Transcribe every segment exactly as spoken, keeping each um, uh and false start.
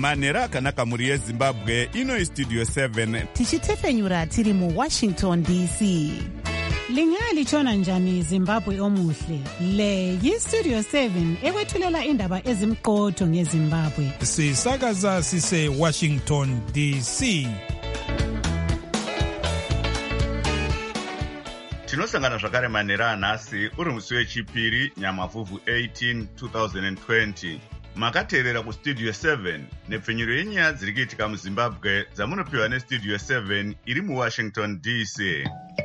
manhero akanaka mhuri yezimbabwe. Ino istudio seven tichitefenyura tiri muwashington D C. Lingalitshona njani Zimbabwe omuhle? Le yistudio seven ekwethulela indaba ezimqotho ngeZimbabwe. Sisakaza sise Washington D C. tinosangana zvakare manhero anhasi uri musi wechipiri nyamavhuvhu eighteen twenty twenty. Makateerera kustudio seven nepfenyuro yenyaya dziri kuitika muZimbabwe dzamunopiwa nestudio seven iri muWashington D C.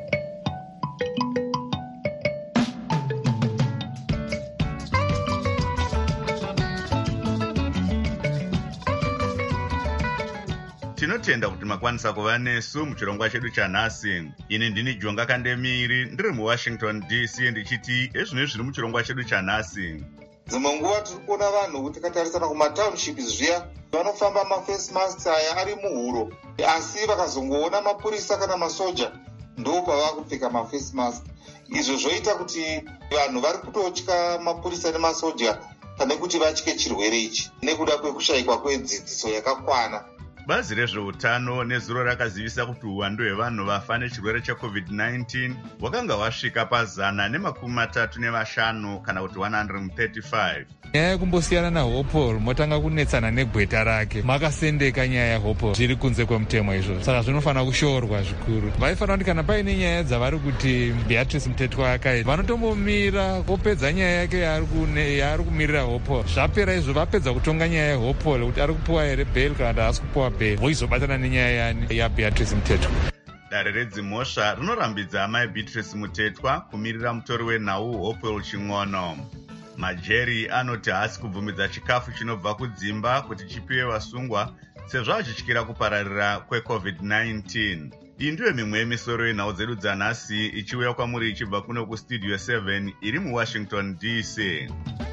Tinotenda kuti makwanisa kuva nesu muchirongwa chedu chanhasi. Ini ndini Jonga Kandemiri ndiri muWashington D C ndichiti ezvino zviri muchirongwa chedu chanhasi. Dzimwe nguva tiri kuona vanhu kuti tikatarisana kumatownships zviya vanofamba maface masks aya ari muhuro, asi vakazongoona mapurisa kana masoja ndo pavakupfeka maface mask. Izvo zvoita kuti vanhu vari kutotya mapurisa nemasoja pane kuti vatye chirwere ichi nekuda kwekushayikwa kwedzidziso yakakwana. Bazi rezveutano nezuro rakazivisa kuti uwandu hwevanhu vafa nechirwere checovid nineteen hwakanga hwasvika pazana nemakumi matatu nevashanu kana kuti one hundred thirty-five. Nyaya yekumbosiyana naHopol motanga kunetsana negweta rake, makasendeka nyaya yaHopol zviri kunze kwemutemo izvo, saka zvinofanira kushoorwa zvikuru. Vaifanira kuti kana paine nyaya dzavari kuti Beatrice Mtetwa akaita vanotombomira vopedza nyaya yake yaari kumirira Hopol. Zvapera izvo vapedza kutonga nyaya yaHopol kuti ari kupiwa here bail kana kuti haasi kupiwa bail, voizobatana nenyaya yani yaBeatrice Mtetwa. Dare redzimhosva rinorambidza amai Beatrice Mtetwa kumirira mutori wenhau Hopol Ching'ono. Majeri anoti haasi kubvumidza chikafu chinobva kudzimba kuti chipiwe vasungwa sezvo achityira kupararira kwecovid nineteen. Iyi ndiyo mimwe yemisoro yenhau dzedu dzanhasi ichiuya kwamuri ichibva kuno kustudio seven iri muWashington D C.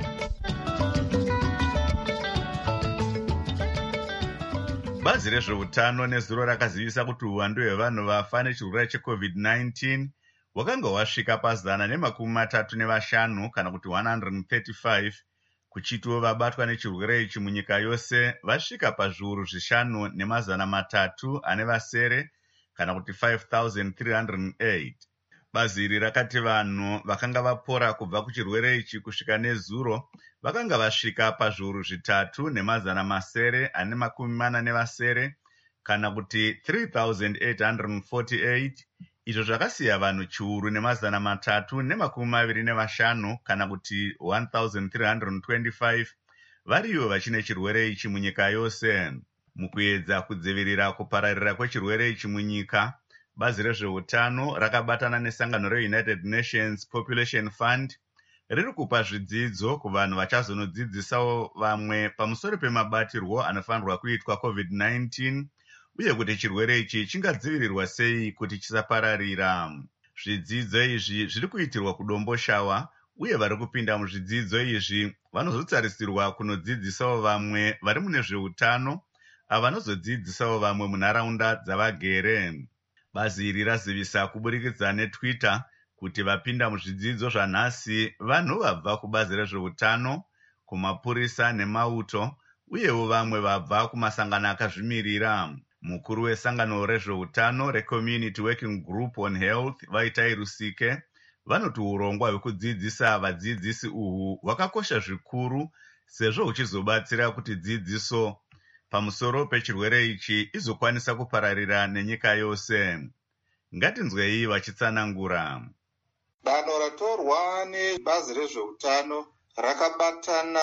Bazi rezveutano nezuro rakazivisa kuti uwandu hwevanhu vafa nechirwere checovid nineteen hwakanga hwasvika pazana nemakumi matatu nevashanu kana kuti one hundred thirty-five, kuchitiwo vabatwa nechirwere ichi munyika yose vasvika pazviuru zvishanu nemazana matatu ane vasere kana kuti five thousand three hundred eight. Bazi iri rakati vanhu vakanga vapora kubva kuchirwere ichi kusvika nezuro vakanga vasvika pazviuru zvitatu nemazana masere ane makumi mana nevasere kana kuti three thousand eight hundred forty-eight, izvo zvakasiya vanhu chiuru nemazana matatu nemakumi maviri nevashanu kana kuti one thousand three hundred twenty-five variyo vachine chirwere ichi munyika yose. Mukuedza kudzivirira kupararira kwechirwere ichi munyika, bazi rezveutano rakabatana nesangano reUnited Nations Population Fund riri kupa zvidzidzo kuvanhu vachazonodzidzisawo vamwe pamusoro pemabatirwo anofanirwa kuitwa covid nineteen uye kuti chirwere ichi chingadzivirirwa sei kuti chisapararira. Zvidzidzo izvi zviri kuitirwa kudomboshawa uye vari kupinda muzvidzidzo izvi vanozotsarisirwa kunodzidzisawo vamwe vari mune zveutano ava vanozodzidzisawo vamwe munharaunda dzavagere. Bazi iri razivisa kuburikidza neTwitter kuti vapinda muzvidzidzo zvanhasi vanhu vabva kubazi rezveutano, kumapurisa nemauto uyewo vamwe vabva kumasangano akazvimirira. Mukuru wesangano rezveutano reCommunity Working Group on Health Vaitai Rusike vanoti urongwa hwekudzidzisa vadzidzisi uhu hwakakosha zvikuru sezvo huchizobatsira kuti dzidziso pamusoro pechirwere ichi izokwanisa kupararira nenyika yose. Ngatinzwei vachitsanangura. Danho ratorwa nebazi rezveutano rakabatana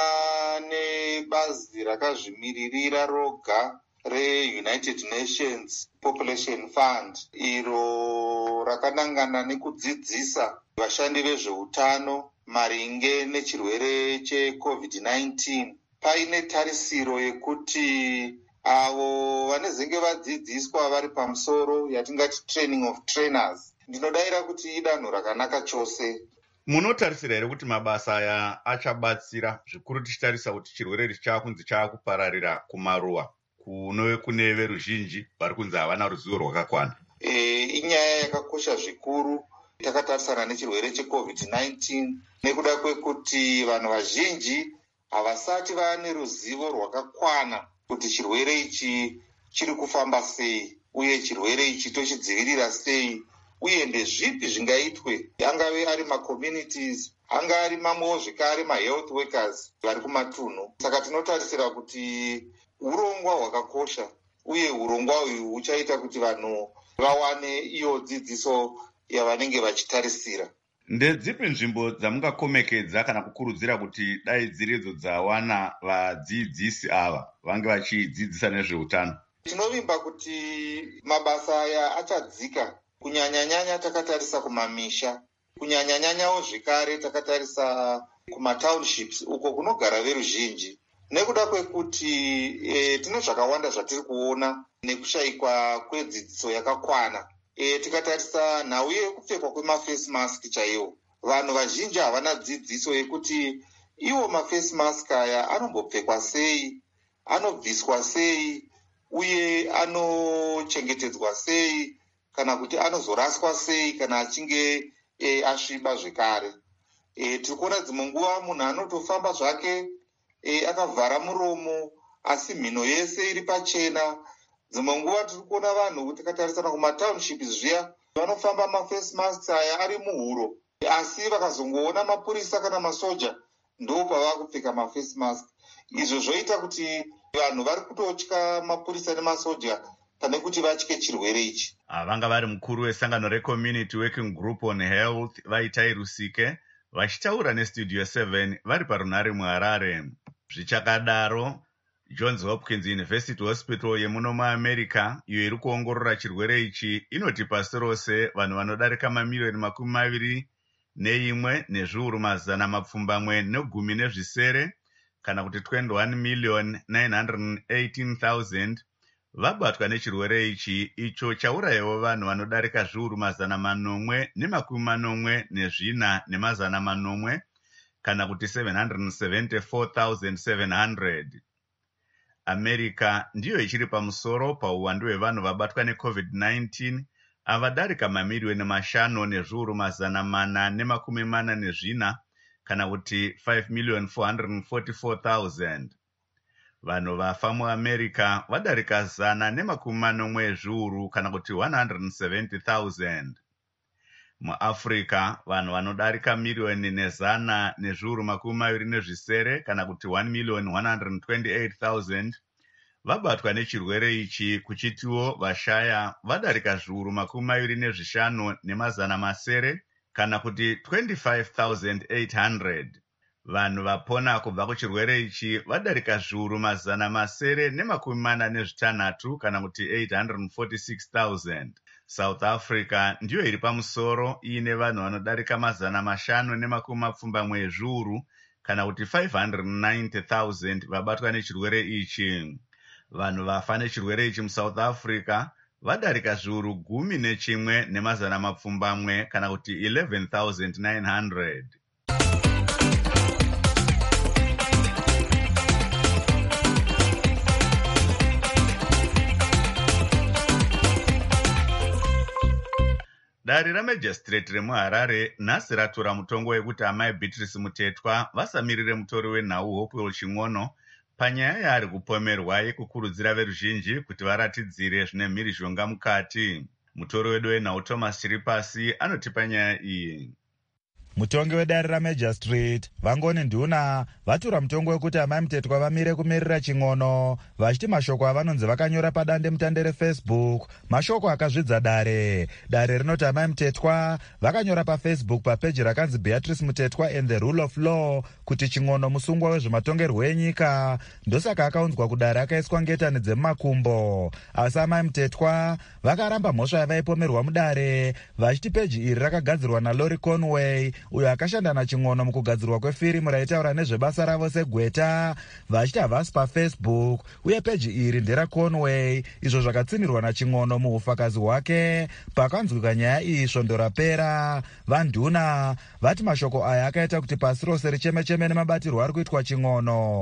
nebazi rakazvimiririra roga reUnited Nations Population Fund iro rakanangana nekudzidzisa vashandi vezveutano maringe nechirwere checovid nineteen. Paine tarisiro yekuti avo vanezenge vadzidziswa vari pamusoro yatingati training of trainers. Ndinodaira kuti idanho rakanaka chose. Munotarisira here kuti mabasa aya achabatsira zvikuru tichitarisa kuti chirwere ichi chakunzi chakupararira kumaruwa kuno kune veruzhinji vari kunzi havana ruzivo rwakakwana? E, inyaya yakakosha zvikuru takatarisana nechirwere checovid nineteen nekuda kwekuti vanhu vazhinji havasati vane ruzivo rwakakwana kuti chirwere ichi chiri kufamba sei uye chirwere ichi tochidzivirira sei uye ndezvipi zvingaitwe, angave ari macommunities, anga ari mamwewo zvekare mahealth workers vari kumatunhu. Saka tinotarisira kuti urongwa hwakakosha uye urongwa uyu huchaita kuti vanhu vawane iyo dzidziso yavanenge vachitarisira. Ndedzipi nzvimbo dzamungakomekedza kana kukurudzira kuti dai dziridzo dzawana vadzidzisi ava vange vachidzidzisa nezveutano? Tinovimba kuti mabasa aya achadzika, kunyanya-nyanya takatarisa kumamisha, kunyanya-nyanyawo zvekare takatarisa kumatownships uko kunogara veruzhinji, nekuda kwekuti e, tine zvakawanda zvatiri kuona nekushayikwa kwedzidziso yakakwana. E, tikatarisa nhau yekupfekwa kwemafesi mask chaiwo, vanhu vazhinji havana dzidziso yekuti iwo mafesi mask aya anombopfekwa sei, anobviswa sei uye anochengetedzwa sei, kana kuti anozoraswa sei kana achinge e, asviba zvekare. E, tiri kuona dzimwe nguva munhu anotofamba zvake e, akavhara muromo asi mhino yese iri pachena. Dzimwe nguva tiri kuona vanhu tikatarisana kumatownships zviya vanofamba mafesi masks aya ari muhuro, asi vakazongoona mapurisa kana masoja ndo pavakupfeka mafesi mask. Izvo zvoita kuti vanhu vari kutotya mapurisa nemasoja pane kuti vatye chirwere ichi. Vanga vari mukuru wesangano reCommunity Working Group on Health Vaitai Rusike vachitaura neStudio seven vari parunare muHarare. Zvichakadaro, Johns Hopkins University Hospital yemuno muAmerica iyo iri kuongorora chirwere ichi inoti pasi rose vanhu vanodarika mamiliyoni makumi maviri neimwe nezviuru mazana mapfumbamwe negumi nezvisere kana kuti twenty-one million nine hundred eighteen thousand vabatwa nechirwere ichi, icho chaurayawo vanhu vanodarika zviuru mazana manomwe nemakumi manomwe nezvina nemazana manomwe kana kuti seven hundred seventy-four thousand seven hundred. America ndiyo ichiri pamusoro pauwandu hwevanhu vabatwa neCovid nineteen avadarika mamiliyoni mashanu nezviuru mazana mana nemakumi mana nezvina kana kuti five million four hundred forty-four thousand. Vanhu vafa muAmerica vadarika zana nemakumi manomwe ezviuru kana kuti one hundred seventy thousand. MuAfrica vanhu vanodarika miliyoni nezana nezviuru makumi maviri nezvisere kana kuti one million one hundred twenty-eight thousand vabatwa nechirwere ichi, kuchitiwo vashaya vadarika zviuru makumi maviri nezvishanu nemazana masere kana kuti twenty-five thousand eight hundred. Vanhu vapona kubva kuchirwere ichi vadarika zviuru mazana masere nemakumi mana nezvitanhatu kana kuti eight hundred forty-six thousand. South Africa ndiyo iri pamusoro iine vanhu vanodarika mazana mashanu nemakumi mapfumbamwe ezviuru kana kuti five hundred ninety thousand vabatwa nechirwere ichi. Vanhu vafa nechirwere ichi muSouth Africa vadarika zviuru gumi nechimwe nemazana mapfumbamwe kana kuti eleven thousand nine hundred. Dari ramajistrate remuHarare nhasi ratora mutongo wekuti amai Beatrice Mutetwa vasamirire mutori wenhau Hopewell Ching'ono panyaya yaari kupomerwa yekukurudzira veruzhinji kuti varatidzire zvine mhirizhonga mukati. Mutori wedu wenhau Thomas Chiripasi anoti panyaya iyi. Mutongi wedare ramajistrate Vangoni Nduna vatura mutongo wekuti amai Mutetwa vamire kumirira Ching'ono vachiti mashoko avanonzi vakanyora padande mutande reFacebook mashoko akazvidza dare. Dare rinoti amai Mutetwa vakanyora paFacebook papeji rakanzi Beatrice Mutetwa and the Rule of Law kuti Ching'ono musungwa wezvematongerwo enyika, ndosaka akaunzwa kudare akaiswa ngetani dzemumakumbo. Asi amai Mutetwa vakaramba mhosva yavaipomerwa mudare vachiti peji iri rakagadzirwa naLaurie Conway uyo akashanda naChing'ono mukugadzirwa kwefirimu raitaura nezvebasa ravo segweta, vachiti havasi paFacebook uye peji iri nderaConway, izvo zvakatsinirwa naChing'ono muufakazi hwake. Pakanzwika nyaya iyi svondo rapera, vaNduna vati mashoko aya akaita kuti pasi rose richemecheme nemabatirwo ari kuitwa Ching'ono.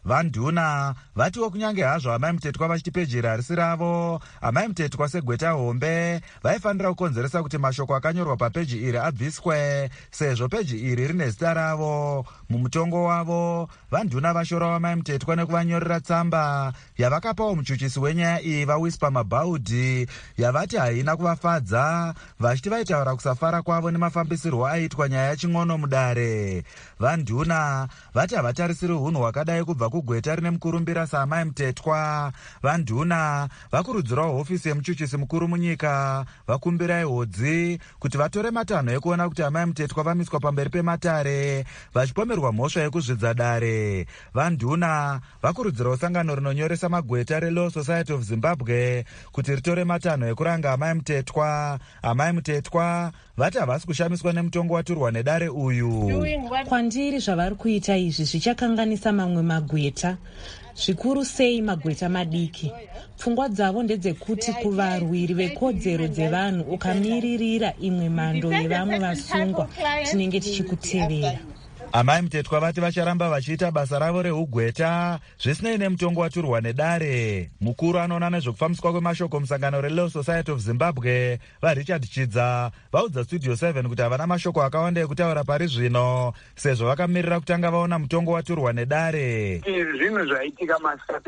vanduna vatiwo kunyange hazvo amai mutetwa vachiti peji harisi ravo, amai mutetwa segweta hombe vaifanira kukonzeresa kuti mashoko akanyorwa papeji iri abviswe, sezvo peji iri rine zita ravo. Mumutongo wavo vanduna vashora wamai mutetwa nekuvanyorera tsamba yavakapawo muchuchisi wenyaya iyi vaWhisper Mabaudi yavati haina kuvafadza, vachiti vaitaura kusafara kwavo nemafambisirwo aitwa nyaya yaching'ono mudare. Vanduna vati havatarisiri unhu hwakadai kubva kugweta rine mukurumbira saamai mutetwa. Vanduna vakurudzirawo hofisi yemuchuchisi mukuru munyika vakumbirai hodzi kuti vatore matanho ekuona kuti amai mutetwa vamiswa pamberi pematare vachipomerwa mhosva yekuzvidza dare. Vanduna vakurudzirawo sangano rinonyoresa magweta reLaw Society of Zimbabwe kuti ritore matanho ekuranga amai mutetwa. Amai mutetwa vati havasi kushamiswa nemutongo waturwa nedare uyu. Kwandiri zvavari kuita izvi zvichakanganisa mamwe magweta, zvikuru sei magweta madiki. Pfungwa dzavo ndedzekuti kuvarwiri vekodzero dzevanhu ukamiririra imwe mhando yevamwe vasungwa tinenge tichikutevera. Amai mutetwa vati vacharamba vachiita basa ravo reugweta zvisinei nemutongo waturwa nedare. Mukuru anoona nezvekufambiswa kwemashoko musangano reLaw Society of Zimbabwe vaRichard Chidza vaudza Studio seven kuti havana mashoko akawanda ekutaura pari zvino sezvo vakamirira kutanga vaona mutongo waturwa nedare. Izvi zvinhu zvaitika masikati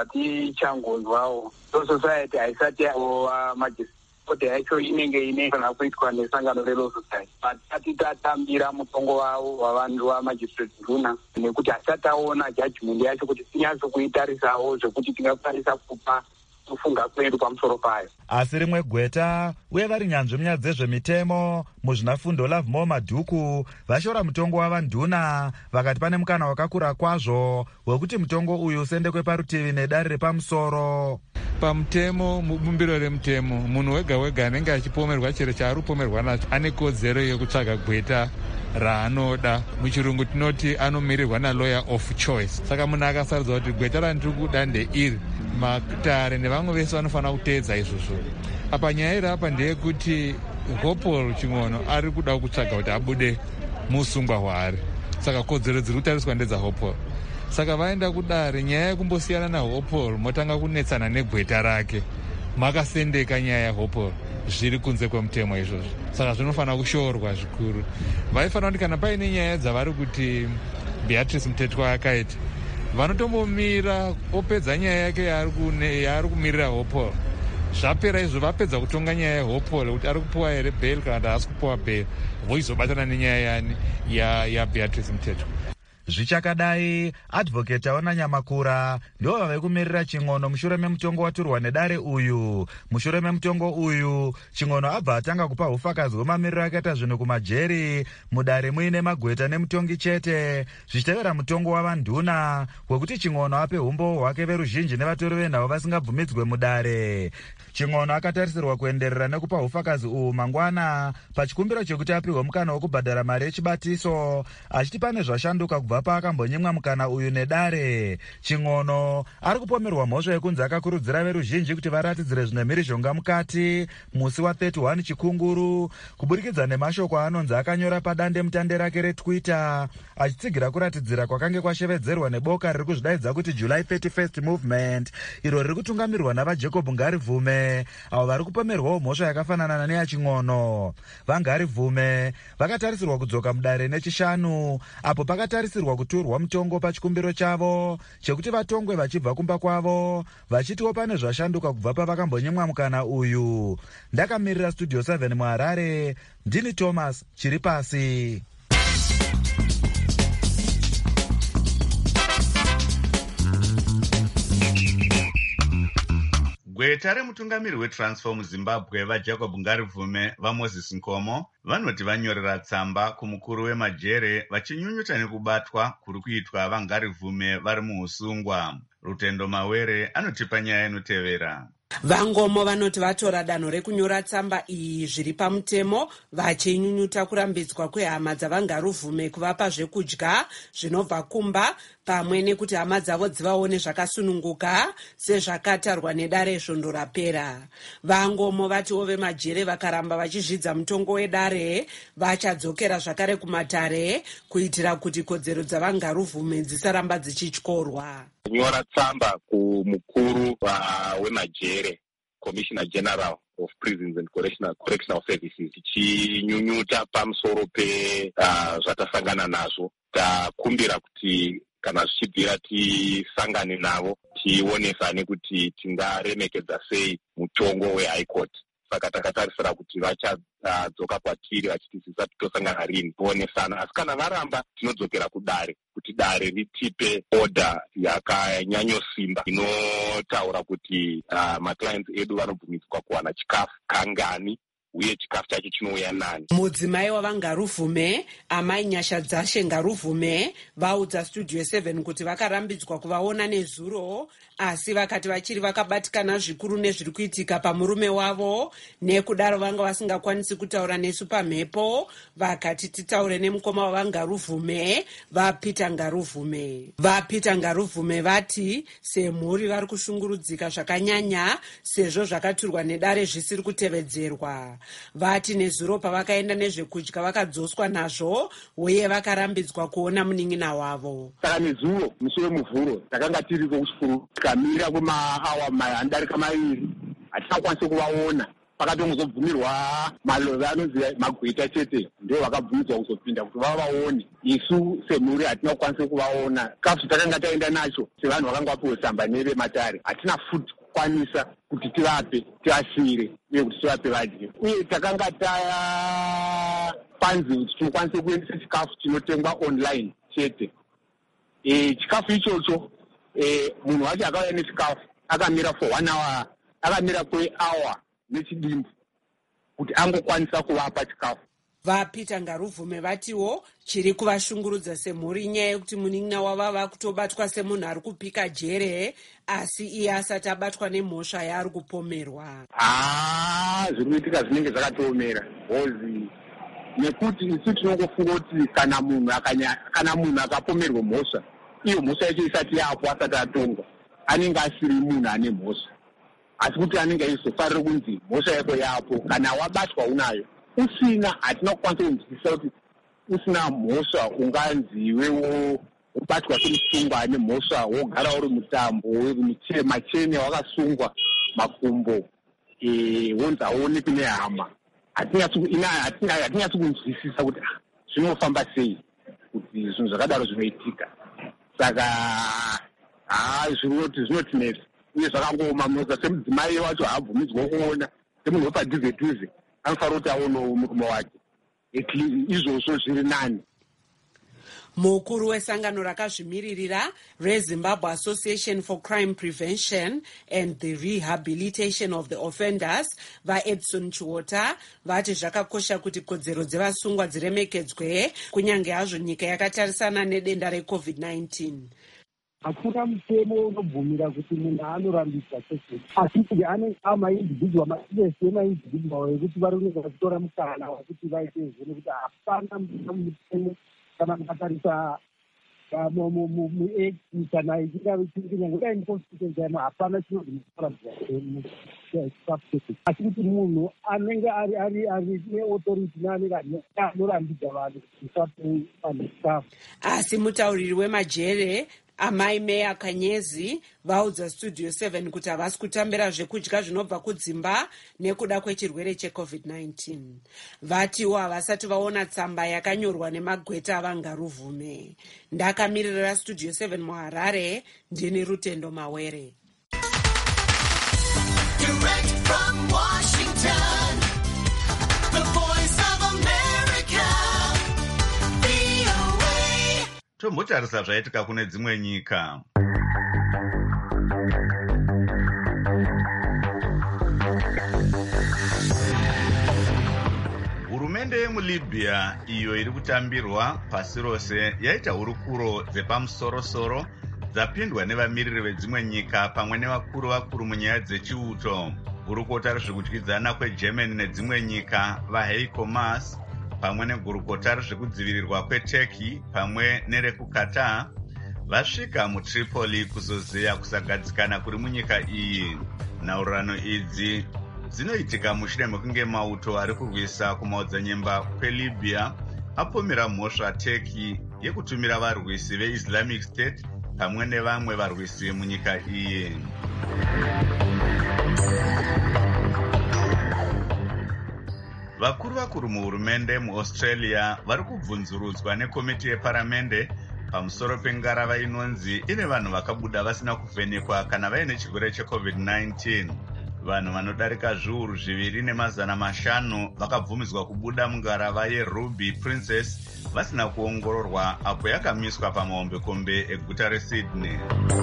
atichangonzwawo. Law Society haisati yava majistireti kuti yacho inenge inefana kuitwa nesangano reLaw Society. Batati tatambira mutongo wavo wavanhu vamajistireti nduna nekuti hasati aona judgment yacho kuti tinyatso kuitarisawo zvekuti tingakwanisa kupa kufunga kwedu pamusoro payo. Asi rimwe gweta uye vari nyanzvi munyaya dzezvemitemo muzvinafundo Lovemore Madhuku vashora mutongo wavanduna vakati pane mukana wakakura kwazvo wekuti mutongo uyu usendekwe parutivi nedare repamusoro. Pamutemo, mubumbiro remutemo, munhu wega wega anenge achipomerwa chero chaari kupomerwa nacho ane kodzero yekutsvaga gweta raanoda. Muchirungu tinoti anomirirwa nalawyer of choice. Saka munhu akasaridza kuti gweta randiri kuda ndeiri, matare nevamwe vese vanofanira kuteedza izvozvo. Apa nyaya iri apa ndeyekuti Hopewell Ching'ono ari kuda kutsvaga kuti abude musungwa hwaari, saka kodzero dziri kutariswa ndedzaHopewell. Saka vaenda kudare, nyaya yekumbosiyana naHopewell motanga kunetsana negweta rake, makasendeka nyaya yaHopewell, zviri kunze kwemutemo izvozvo. Saka zvinofanira kushoorwa zvikuru. Vaifanira kuti kana paine nyaya dzavari kuti Beatrice Mutetwa akaita, vanotombomira opedza nyaya yake yaari kumirira Hopewell. Zvapera izvo vapedza kutonga nyaya yaHopewell kuti ari kupuwa here bail kana kuti haasi kupuwa bail, voizobatana nenyaya yani yaBeatrice Mutetwa. Zvichakadai, advocate aona Nyamakura ndivo vave kumirira Ching'ono mushure memutongo waturwa nedare uyu. Mushure memutongo uyu, Ching'ono abva atanga kupa hufakazi hwemamiriro akaita zvinhu kumajeri mudare muine magweta nemutongi chete, zvichitevera mutongo wavanduna wekuti Ching'ono ape umbo hwake veruzhinji nevatori venhau vasingabvumidzwe mudare. Ching'ono akatarisirwa kuenderera nekupa hufakazi uhu mangwana pachikumbiro chekuti apiwe mukana wokubhadhara mari yechibatiso, achiti pane zvashanduka kubva paakambonyimwa mukana uyu nedare. Ching'ono ari kupomerwa mhosva yekunzi akakurudzira veruzhinji kuti varatidzire zvine mhirizhonga mukati musi wa31 Chikunguru kuburikidza nemashoko anonzi akanyora padande mutande rake reTwitter achitsigira kuratidzira kwakange kwashevedzerwa neboka riri kuzvidaidza kuti July thirty-first Movement, iro riri kutungamirwa navaJacob Ngarivhume, avo vari kupomerwawo mhosva yakafanana neyaChing'ono. VaNgarivhume vakatarisirwa kudzoka mudare nechishanu apo pakatarisirwa kuturwa mutongo pachikumbiro chavo chekuti vatongwe vachibva kumba kwavo, vachitiwo pane zvashanduka kubva pavakambonyimwa mukana uyu. Ndakamirira Studio seven muHarare, ndini Thomas Chiripasi. Gweta remutungamiri weTransform Zimbabwe vaJacob Ngarivhume vaMoses Nkomo vanoti vanyorera tsamba kumukuru wemajere vachinyunyuta nekubatwa kuri kuitwa vaNgarivhume vari muusungwa. Rutendo Mawere anotipa nyaya inotevera. Vangomo vanoti vatora danho rekunyora tsamba iyi zviri pamutemo, vachinyunyuta kurambidzwa kwehama dzavangaruvume kuvapa zvekudya zvinobva kumba, pamwe nekuti hama dzavo dzivaone zvakasununguka sezvakatarwa nedare svondo rapera. Vangomo vatiwo vemajere vakaramba vachizvidza mutongo wedare vachadzokera zvakare kumatare kuitira kuti kodzero dzavangaruvume dzisaramba dzichityorwa. Nyora tsamba kumukuru uh, wemajere, Commissioner General of Prisons and Correctional, Correctional Services, tichinyunyuta pamusoro pe uh, zvatasangana nazvo. Takumbira kuti kana zvichibvira tisangane navo tionesane kuti tingaremekedza sei mutongo weHigh Court. Saka takatarisira kuti vachadzoka uh, kwatiri vachitisisa tosangana rini tionesana, asi kana varamba tinodzokera kudare kuti dare ritipe order yakanyanyosimba inotaura kuti uh, maclients edu vanobvumidzwa kuwana chikafu kangani uye chikafu chacho chinouya nani. Mudzimai wavangaruvume amai Nyasha Dzashe Ngaruvume vaudza Studio seven kuti vakarambidzwa kuvaona nezuro, asi vakati vachiri vakabatikana zvikuru nezviri kuitika pamurume wavo, nekudaro vanga vasingakwanisi kutaura nesu pamhepo, vakati titaure nemukoma wavangaruvume vaPeter Ngaruvume. VaPeter Ngaruvume vati semhuri vari kushungurudzika zvakanyanya sezvo zvakaturwa nedare zvisiri kutevedzerwa. Vati nezuro pavakaenda nezvekudya vakadzoswa nazvo uye vakarambidzwa kuona munin'ina wavo. Saka nezuro musi wemuvhuro takanga tiriko kuchikuru tikamira kwemaawa anodarika maviri hatisakwanise kuvaona. Pakatongozobvumirwa malove anonzi magweta chete ndio vakabvumidzwa kuzopinda kuti vavaone. Isu semhuri hatina kukwanisa kuvaona. Chikafu takanga taenda nacho sevanhu vakanga vapiwa tsamba nevematare hatina futi kukwanisa kuti tivape tivasiyire uye kuti tivape vadye. Uye takanga tapanzi kuti tinokwanisa kuendesa chikafu chinotengwa online chete. E, chikafu ichocho e, munhu wacho akauya nechikafu akamira for one hour, akamira kwehour nechidimbu kuti angokwanisa kuvapa chikafu. VaPeter Ngaruvume vatiwo chiri kuvashungurudza semhuri inyaya yekuti munin'ina wavo vava kutobatwa semunhu ari kupika jere, asi iye asati abatwa nemhosva yaari kupomerwa. Ah, zviri kuitika zvinenge zvakatoomera hozi nekuti isu tinongofunga kuti kana munhu akanya kana munhu akapomerwa mhosva, iyo mhosva yacho isati yapo asati atongwa, anenge asiri munhu ane mhosva, asi kuti anenge aizofarira kunzi mhosva yako yapo kana wabatwa unayo. Usina hatina kukwanisa kunzwisisa kuti usina mhosva unganziwewo ubatwa semusungwa ane mhosva wogara uri mutambo macheni wakasungwa makumbo e, wonzi aonekwi nehama. Hatinyatsi kunzwisisa kuti zvinofamba sei kuti zvinhu zvakadaro zvinoitika. Saka haa zvinoti zvinotinesa uye zvakangoma munoza semudzimai wacho haabvumidzwa kuona semunhu wepadhuze dhuze anofanira kuti aonewo murume wake. Izvozvo zviri nani. Mukuru wesangano rakazvimiririra reZimbabwe Association for Crime Prevention and the Rehabilitation of the Offenders vaEdson Chiwota vati zvakakosha kuti kodzero dzevasungwa dziremekedzwe kunyange hazvo nyika yakatarisana nedenda recovid nineteen. Hakuna mutemo unobvumira kuti munhu anorambiswa chete, asi kuti ane amaindividual maese maindividual ekuti varoneka vachitora mukana wekuti vaite izvo nekuti hapana mutemo kana mukatarisa muact kana ichingave kunyange kudai neconstitution chaimo hapana chinonzi mukurambiswa chikafu chete, asi kuti munhu anenge ari ari ari neauthority neanenge anorambidza vanhu kuti vape vanhu chikafu. Asi mutauriri wemajere amai Meya Kanyezi vaudza Studio seven kuti havasi kutambira zvekudya zvinobva kudzimba nekuda kwechirwere checovid nineteen. Vatiwo havasati vaona tsamba yakanyorwa nemagweta avangaruvume. Ndakamirira Studio seven muHarare, ndini Rutendo Mawere. Direct from Washington, the voice of America, V O A. Tombotarisa zvaitika kune dzimwe nyika. Hurumende yemuLibya iyo iri kutambirwa pasi rose yaita hurukuro dzepamusoro-soro dzapindwa nevamiriri vedzimwe nyika pamwe nevakuru vakuru munyaya dzechiuto. Gurukota rezvekudyidzana kwegermany nedzimwe nyika vaheiko Maas pamwe negurukota rezvekudzivirirwa kweturkey pamwe nerekuqatar vasvika mutripoli kuzozeya kusagadzikana kuri munyika iyi. Nhaurirano idzi dzinoitika mushure mekunge mauto ari kurwisa kumaodzanyemba kwelibya apomera mhosva turkey yekutumira varwisi veislamic state pamwe nevamwe varwisi munyika iyi. Vakuru vakuru muhurumende muAustralia vari kubvunzurudzwa nekomiti yeparamende pamusoro pengarava inonzi ine vanhu vakabuda vasina kuvhenekwa kana vaine chirwere checovid nineteen. Vanhu vanodarika zviuru zviviri nemazana mashanu vakabvumidzwa kubuda mungarava yeRuby Princess vasina kuongororwa apo yakamiswa pamahombekombe eguta reSydney.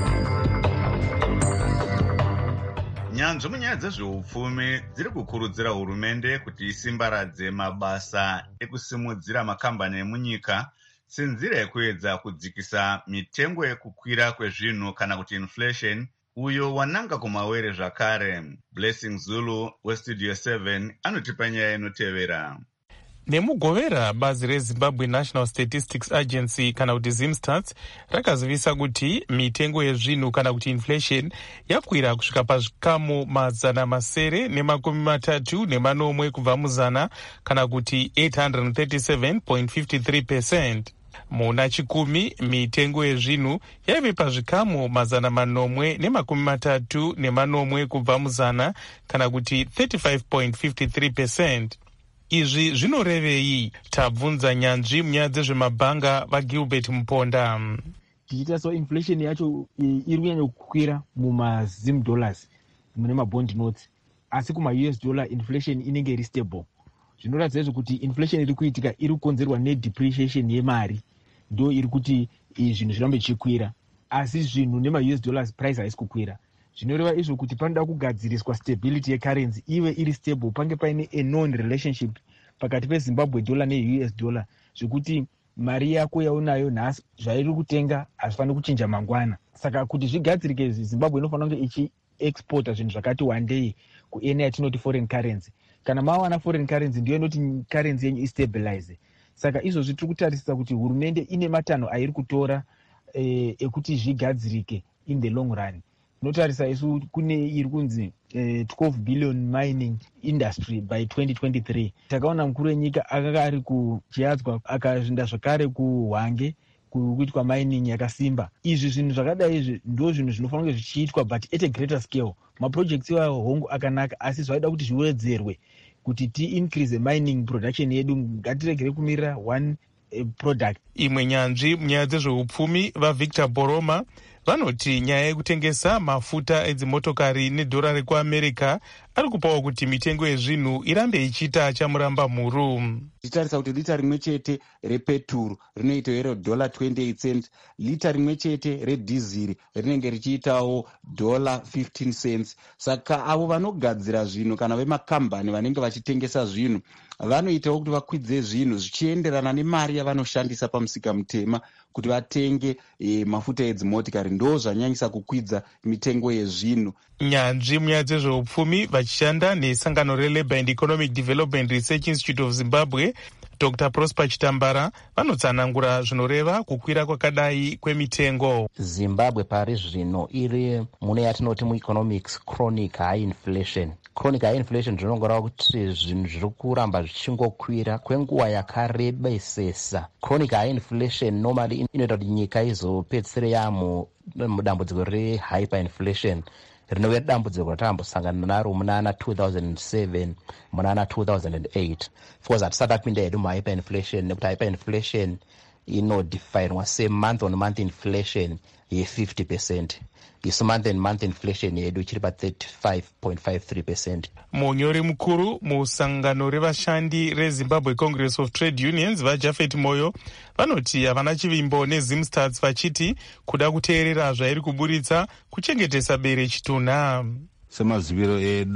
Nyanzvi munyaya dzezveupfumi dziri kukurudzira hurumende kuti isimbaradze mabasa ekusimudzira makambani emunyika senzira yekuedza kudzikisa mitengo yekukwira kwezvinhu kana kuti inflation, uyo wananga kumawere zvakare. Blessing Zulu westudio seven anotipa nyaya inotevera. Nemugovera, bazi reZimbabwe National Statistics Agency kana kuti Zimstats rakazivisa kuti mitengo yezvinhu kana kuti inflation yakwira kusvika pazvikamu mazana masere nemakumi matatu nemanomwe kubva muzana kana kuti eight hundred thirty-seven point five three percent. Muna chikumi mitengo yezvinhu yaive pazvikamu mazana manomwe nemakumi matatu nemanomwe kubva muzana kana kuti thirty-five point five three percent. Izvi zvinorevei? Tabvunza nyanzvi munyaya dzezvemabhanga vaGilbert Muponda. Tichita so inflation yacho iri kunyanya kukwira mumazim dollars mune mabond notes, asi kuma-U S dollar inflation inenge iri stable. Zvinoratidza izvo kuti inflation iri kuitika iri kukonzerwa nedepreciation yemari, ndo iri kuti zvinhu zvirambe zvichikwira, asi zvinhu nema-U S dollars price haisi kukwira. Zvinoreva izvo kuti panoda kugadziriswa stability yecurrency ive iri stable, pange paine a non relationship pakati peZimbabwe dollar ne-U S dollar, zvekuti mari yako yaunayo nhasi zvairi kutenga hazvifaniri kuchinja mangwana. Saka kuti zvigadzirike, Zimbabwe inofanira kunge ichiexporta zvinhu zvakati wandei kuene yatinoti foreign currency. Kana mawana foreign currency ndiyo inoti currency yenyu istabilize. Saka izvozvi tiri kutarisisa kuti hurumende ine matanho airi kutora eh, ekuti zvigadzirike in the long run. Notarisa isu kune iri kunzi eh, twelve billion mining industry by twenty twenty-three. Takaona mukuru wenyika akanga ari kuchiadzwa akazvinda zvakare kuHwange kuitwa mining yakasimba. Izvi zvinhu zvakadai izvi ndo zvinhu zvinofanira zvichiitwa but at a greater scale. Maprojects iwayo hongu akanaka, asi zvaida kuti zviwedzerwe kuti ti increase mining production yedu, ngatiregere kumirira one uh, product. Imwe nyanzvi munyaya dzezveupfumi vaVictor Boroma vanoti nyaya yekutengesa mafuta edzimotokari nedhora rekuAmerica ari kupawo kuti mitengo yezvinhu irambe ichiita chamuramba mhuru. Titarisa kuti lita rimwe chete repeturu rinoita ero dollar twenty-eight cents, lita rimwe chete redhiziri rinenge richiitawo dollar fifteen cents. Saka avo vanogadzira zvinhu kana vemakambani vanenge vachitengesa zvinhu vanoitawo kuti vakwidze zvinhu zvichienderana nemari yavanoshandisa pamusika mutema kuti vatenge e, mafuta edzimotikari, ndo zvanyanyisa kukwidza mitengo yezvinhu. Nyanzvi munyaya dzezveupfumi vachishanda nesangano reLabour and Economic Development Research Institute of Zimbabwe, Doctor Prosper Chitambara vanotsanangura zvinoreva kukwira kwakadai kwemitengo. Zimbabwe pari zvino iri mune yatinoti mueconomics chronic high inflation. Chronic high inflation zvinongoreva kuti zvinhu zviri kuramba zvichingokwira kwenguva yakarebesesa. Chronic high inflation normally inoita kuti nyika izopedzisire yamo mudambudziko rehyperinflation rinove dambudziko ratambosangana naro munana two thousand seven munana two thousand eight. Of course hatisati tapinda hedu muhyperinflation nekuti hyperinflation inodefinwa semonth on month inflation ye-fifty percent. Isu month and month inflation yedu chiri pa thirty-five point five three percent. Munyori mukuru musangano revashandi reZimbabwe Congress of Trade Unions vaJafet Moyo vanoti havana chivimbo neZimstats vachiti kuda kuteerera zvairi kuburitsa kuchengetesa bere chitunha. Semaziviro edu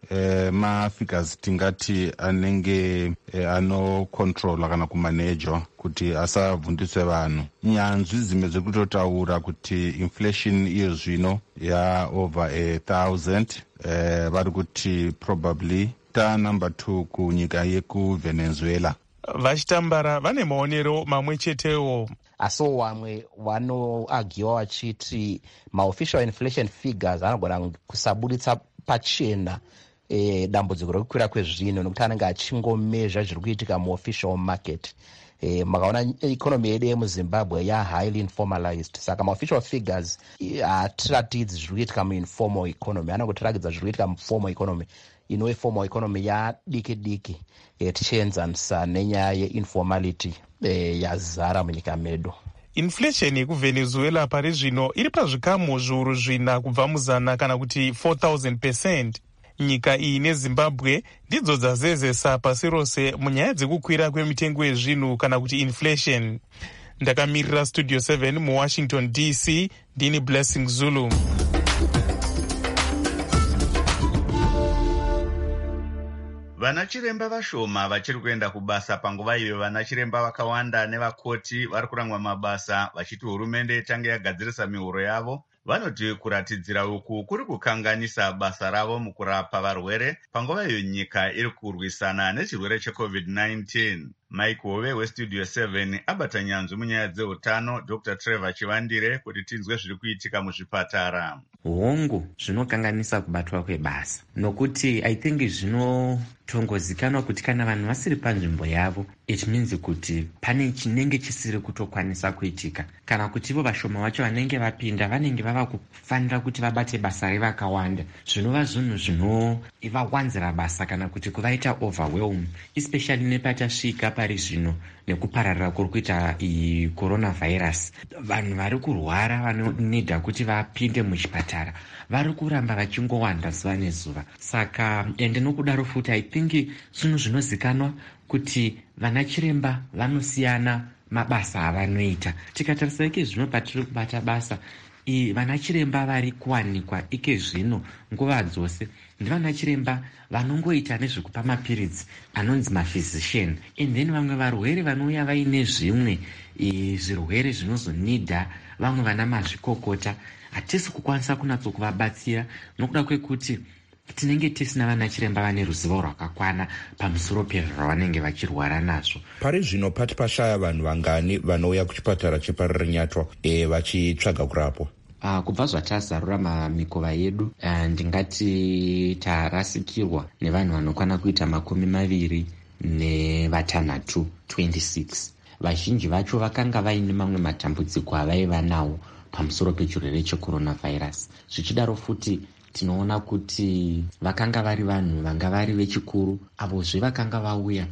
eh, mafigures tingati anenge eh, anocontrola kana kumanejwa kuti asavhundiswe vanhu. Nyanzvi dzimwe dziri kutotaura kuti inflation iyo zvino yaover a thousand, eh, vari kuti probably ta number two kunyika yekuvenezuela. Vachitambara vane maonero mamwe chetewo. Aso vamwe vanoagiwa vachiti maofficial inflation figures anogona kusabuditsa pachena e, dambudziko rekukwira kwezvinhu nekuti anenge achingomezva zviri kuitika muofficial market. E, makaona economy yedu yemuzimbabwe ya highly informalized, saka maofficial figures hatiratidzi zviri kuitika muinformal economy, anongotiratidza zviri kuitika muformal economy. Inove formal economy yadiki diki e, tichienzanisa nenyaya yeinformality e, yazara munyika medu. Inflation yekuvenezuela pari zvino iri pazvikamu zviuru zvina kubva muzana kana kuti four thousand percent. Nyika iyi nezimbabwe ndidzo dzazezesa pasi rose munyaya dzekukwira kwemitengo yezvinhu kana kuti inflation. Ndakamirira Studio seven muwashington D C, ndini Blessing Zulu. Vanachiremba vashoma vachiri kuenda kubasa panguva iyo vanachiremba vakawanda nevakoti vari kurangwa mabasa vachiti hurumende itange yagadzirisa mihoro yavo. Vanoti kuratidzira uku kuri kukanganisa basa ravo mukurapa varwere panguva iyo nyika iri kurwisana nechirwere checovid nineteen. Mike Hove weStudio seven abata nyanzvi munyaya dzeutano Doctor Trevor Chivandire kuti tinzwe zviri kuitika muzvipatara. Hongu zvinokanganisa kubatwa kwebasa nokuti I think zvinotongozikanwa kuti kana vanhu vasiri panzvimbo yavo it means kuti pane chinenge chisiri kutokwanisa kuitika, kana kuti ivo vashoma vacho vanenge vapinda vanenge vava kufanira kuti vabate basa revakawanda, zvinova zvinhu zvinovawanzira basa kana kuti kuvaita overwhelm, especially nepachasvika pari zvino nekupararira kuri kuita coronavirus. Vanhu vari kurwara vanonidha kuti vapinde muchipatara vari kuramba vachingowanda zuva nezuva. Saka ende nokudaro futi I think zvinhu zvinozikanwa kuti vanachiremba vanosiyana mabasa avanoita. Tikatarisa ike zvino patiri kubata basa i vanachiremba vari kuwanikwa ike zvino nguva dzose ndivanachiremba vanongoita nezvekupa mapiritsi anonzi maphysician, and then vamwe varwere vanouya vaine zvimwe zvirwere zvinozonidha vamwe vana mazvikokota hatisi kukwanisa kunatsokuvabatsira nokuda kwekuti tinenge tisina vanachiremba vane ruzivo rwakakwana pamusoro pezvavanenge vachirwara nazvo. Pari zvino pati pashaya vanhu vangani vanouya kuchipatara cheparirinyatwa e, vachitsvaga kurapwa? Uh, kubva zvatazarura mamikova yedu uh, ndingati tarasikirwa nevanhu vanokwana kuita makumi maviri nevatanhatu twenty-six. Vazhinji vacho vakanga vaine mamwe matambudziko avaiva nawo pamusoro pechirwere checoronavirus. Zvichidaro futi tinoona kuti vakanga vari vanhu vanga vari vechikuru avozve vakanga vauya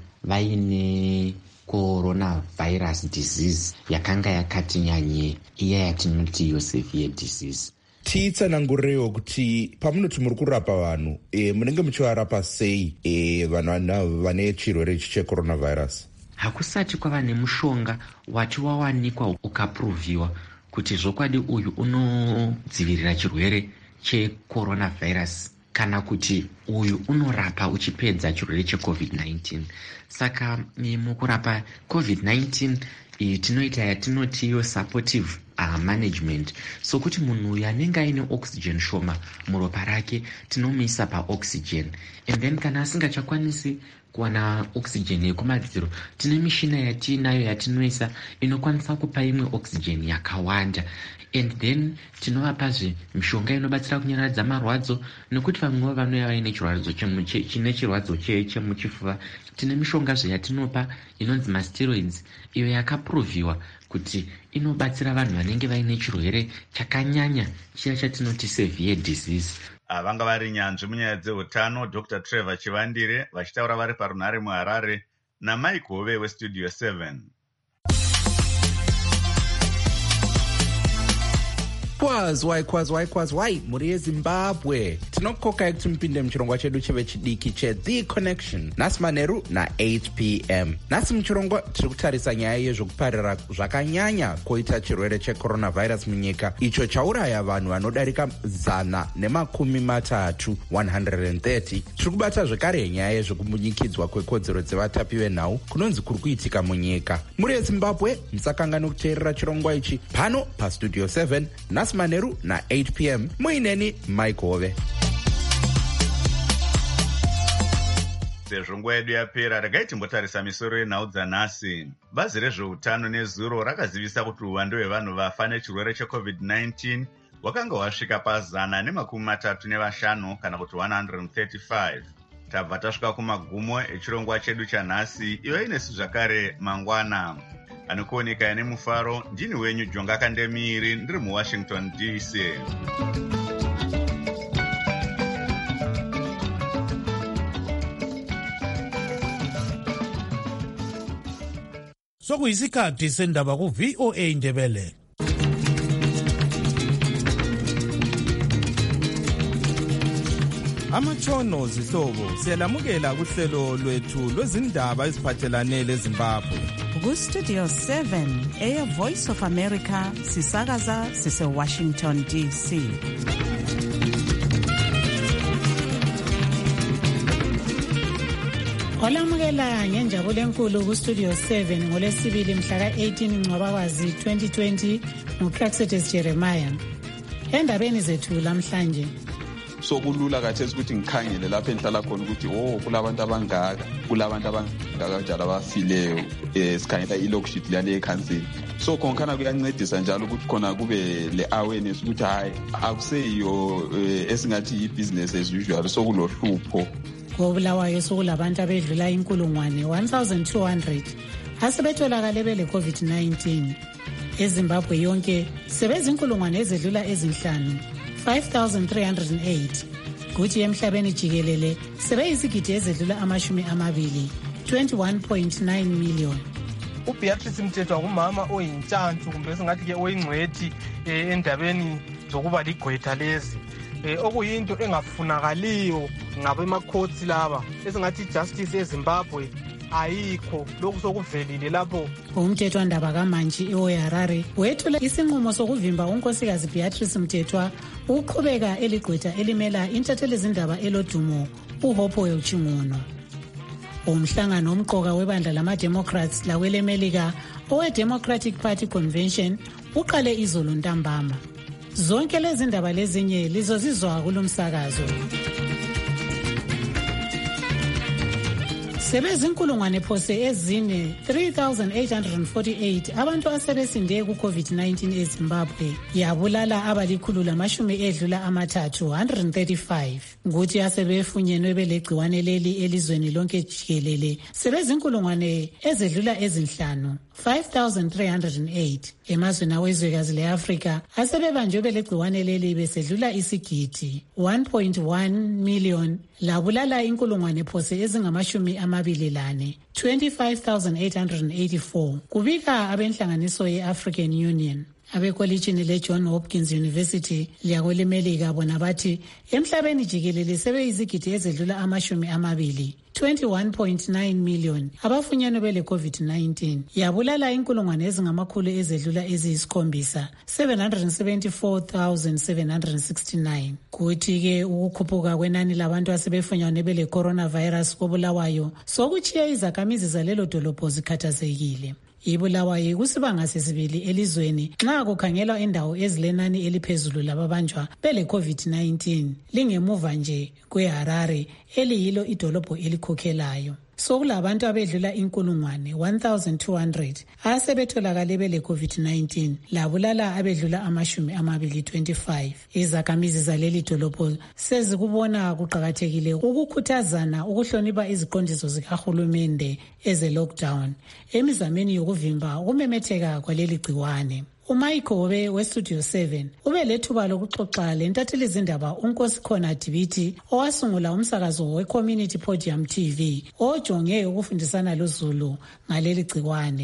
vaine coronavirus disease yakanga yakati nyanye iya yatinoti iyo severe disease. Titsanangurewo kuti pamunoti muri kurapa vanhu e, munenge muchivarapa sei e, vanhu vane chirwere ichi checoronavirus? Hakusati kwava nemushonga wati wawanikwa ukapruviwa kuti zvokwadi uyu unodzivirira chirwere checoronavirus kana kuti uyu unorapa uchipedza chirwere checovid nineteen. Saka mukurapa covid nineteen tinoita yatinoti iyo supportive uh, management, so kuti munhu uyu anenge aine oxygen shoma muropa rake tinomuisa paoxygen, and then kana asingachakwanisi kuwana oxygen yekumadziro tine mishina yatiinayo yatinoisa inokwanisa kupa imwe oxygen yakawanda, and then tinovapazve mishonga inobatsira kunyaradza marwadzo, nekuti vamwewo vanouya vaine chirwadzo chine chirwadzo chemuchifuva tine mishonga zveyatinopa inonzi masteroids iyo yakapruviwa kuti inobatsira vanhu vanenge vaine chirwere chakanyanya chiya chatinoti severe disease. Vanga vari nyanzvi munyaya dzeutano Doctor Trevor Chivandire vachitaura vari parunhare muHarare naMike Hove weStudio seven. waikwazi waikwazi waikwazi wai mhuri yezimbabwe tinokokai kuti mupinde muchirongwa chedu cheve chidiki cheThe Connection nhasi manheru na-eight p m nhasi muchirongwa tiri kutarisa nyaya yezvokuparira zvakanyanya koita chirwere checoronavirus munyika icho chauraya vanhu vanodarika zana nemakumi matatu one hundred thirty. tiri kubata zvekare nyaya yezvokumunyikidzwa kwekodzero dzevatapi venhau kunonzi kuri kuitika munyika. muri yezimbabwe musakangani kuteerera chirongwa ichi pano pastudio seven nhasi manheru na-eight p m muineni Mike Hove. sezvo nguva yedu yapera regai timbotarisa misoro yenhau dzanhasi. bazi rezveutano nezuro rakazivisa kuti uwandu hwevanhu vafa nechirwere checovid nineteen hwakanga hwasvika pazana nemakumi matatu nevashanu kana kuti one hundred thirty-five. tabva tasvika kumagumo echirongwa chedu chanhasi iyo inesu zvakare mangwana. anokuoneka nemufaro ndini wenyu Jonga Kandemiri ndiri muWashington D C. sokuyisikhathi sendaba ku-V O A Ndebele. Amatshono zihlobo siyalamukela kuhlelo lwethu lwezindaba eziphathelane leZimbabwe. Ku-Studio seven Air Voice of America sisakaza sise-Washington D C. olamukela ngenjabulo enkulu ku-Studio seven ngolesibili mhla ka-eighteen Ncwabakazi twenty twenty nguPraxides Jeremiah. endabeni zethu lamhlanje sokulula kathesi ukuthi ngikhangele lapho enhlala khona ukuthi oh kulabantu abangaka kulabantu abangaka njalo abafileyo esikhangela i-logship lale ekhansini. so khonkhana kuyancedisa njalo ukuthi khona kube le-awareness ukuthi hayi akuseyiyo esingathi yi-business as usual sokulohlupho. koBulawayo sokulabantu abedlula inkulungwane one thousand two hundred asebetholakale bele-covid nineteen. eZimbabwe yonke sebezinkulungwane ezedlula ezinhlanu five thousand three hundred eight. kuthi emhlabeni jikelele sebeyizigidi ezedlula amashumi amabili twenty-one point nine million. uBeatrice Mthethwa ngumama oyintshantu kumbe singathi ke oyingcwethi endabeni zokuba ligqwetha lezi okuyinto engafunakaliyo ngabemakhosi laba esingathi justice eZimbabwe ayikho. lokhu sokuvelile lapho. umthethwa ndaba kaMantshi eHarare wethula isinqumo sokuvimba unkosikazi Beatrice Mthethwa uqhubeka eligqwetha elimela intatheli zindaba elodumo uHopho Chingono. umhlangano omqoka webandla lama-Democrats lawelemelika owe-Democratic Party Convention uqale izolo ntambama. zonke lezi ndaba lezinye lizozizwa kulomsakazo. sebezinkulungwane phose ezine three thousand eight hundred forty-eight abantu asebesinde ku-covid nineteen eZimbabwe yabulala abalikhulu lamashumi edlula amathathu one hundred thirty-five. nguthi asebefunyenwe belegciwane leli elizweni lonke jikelele sebezinkulungwane ezedlula ezinhlanu five thousand three hundred eight. emazweni awezwekazi le-Afrika asebebanjwe belegciwane leli besedlula isigidi one point one million labulala inkulungwane phose ezingamashumi amabili lane twenty-five thousand eight hundred eighty-four. kubika abenhlanganiso ye-African Union. abekolitshini le-John Hopkins University liyakwelemelika bona bathi emhlabeni jikelele sebeyizigidi ezedlula amashumi amabili twenty-one point nine million abafunyanwe bele-covid nineteen yabulala inkulungwane ezingamakhulu ezedlula eziyisikhombisa seven hundred seventy-four thousand seven hundred sixty-nine. kuthi-ke ukukhuphuka kwenani labantu asebefunyanwe bele-coronavirus koBulawayo sokutshiya izakhamizi zalelo dolobho zikhathazekile. iBulawayo kusibanga sesibili elizweni nxa kukhangelwa indawo ezilenani eliphezulu lababanjwa bele-covid nineteen lingemuva nje kweHarare eliyilo idolobho elikhokhelayo. sokulabantu abedlula inkulungwane one thousand two hundred asebetholakale bele-covid nineteen labulala abedlula amashumi amabili twenty-five. izakhamizi zaleli dolobho sezikubona kuqakathekile ukukhuthazana ukuhlonipha iziqondiso zikahulumende eze-lockdown emizameni yokuvimba ukumemetheka kwaleli gciwane. uMike Hove weStudio seven ube lethuba lokuxoxa lentatheli zindaba uNkosikhona Dibiti owasungula umsakazo we-Community Podium T V ojonge ukufundisana loZulu ngaleli gciwane.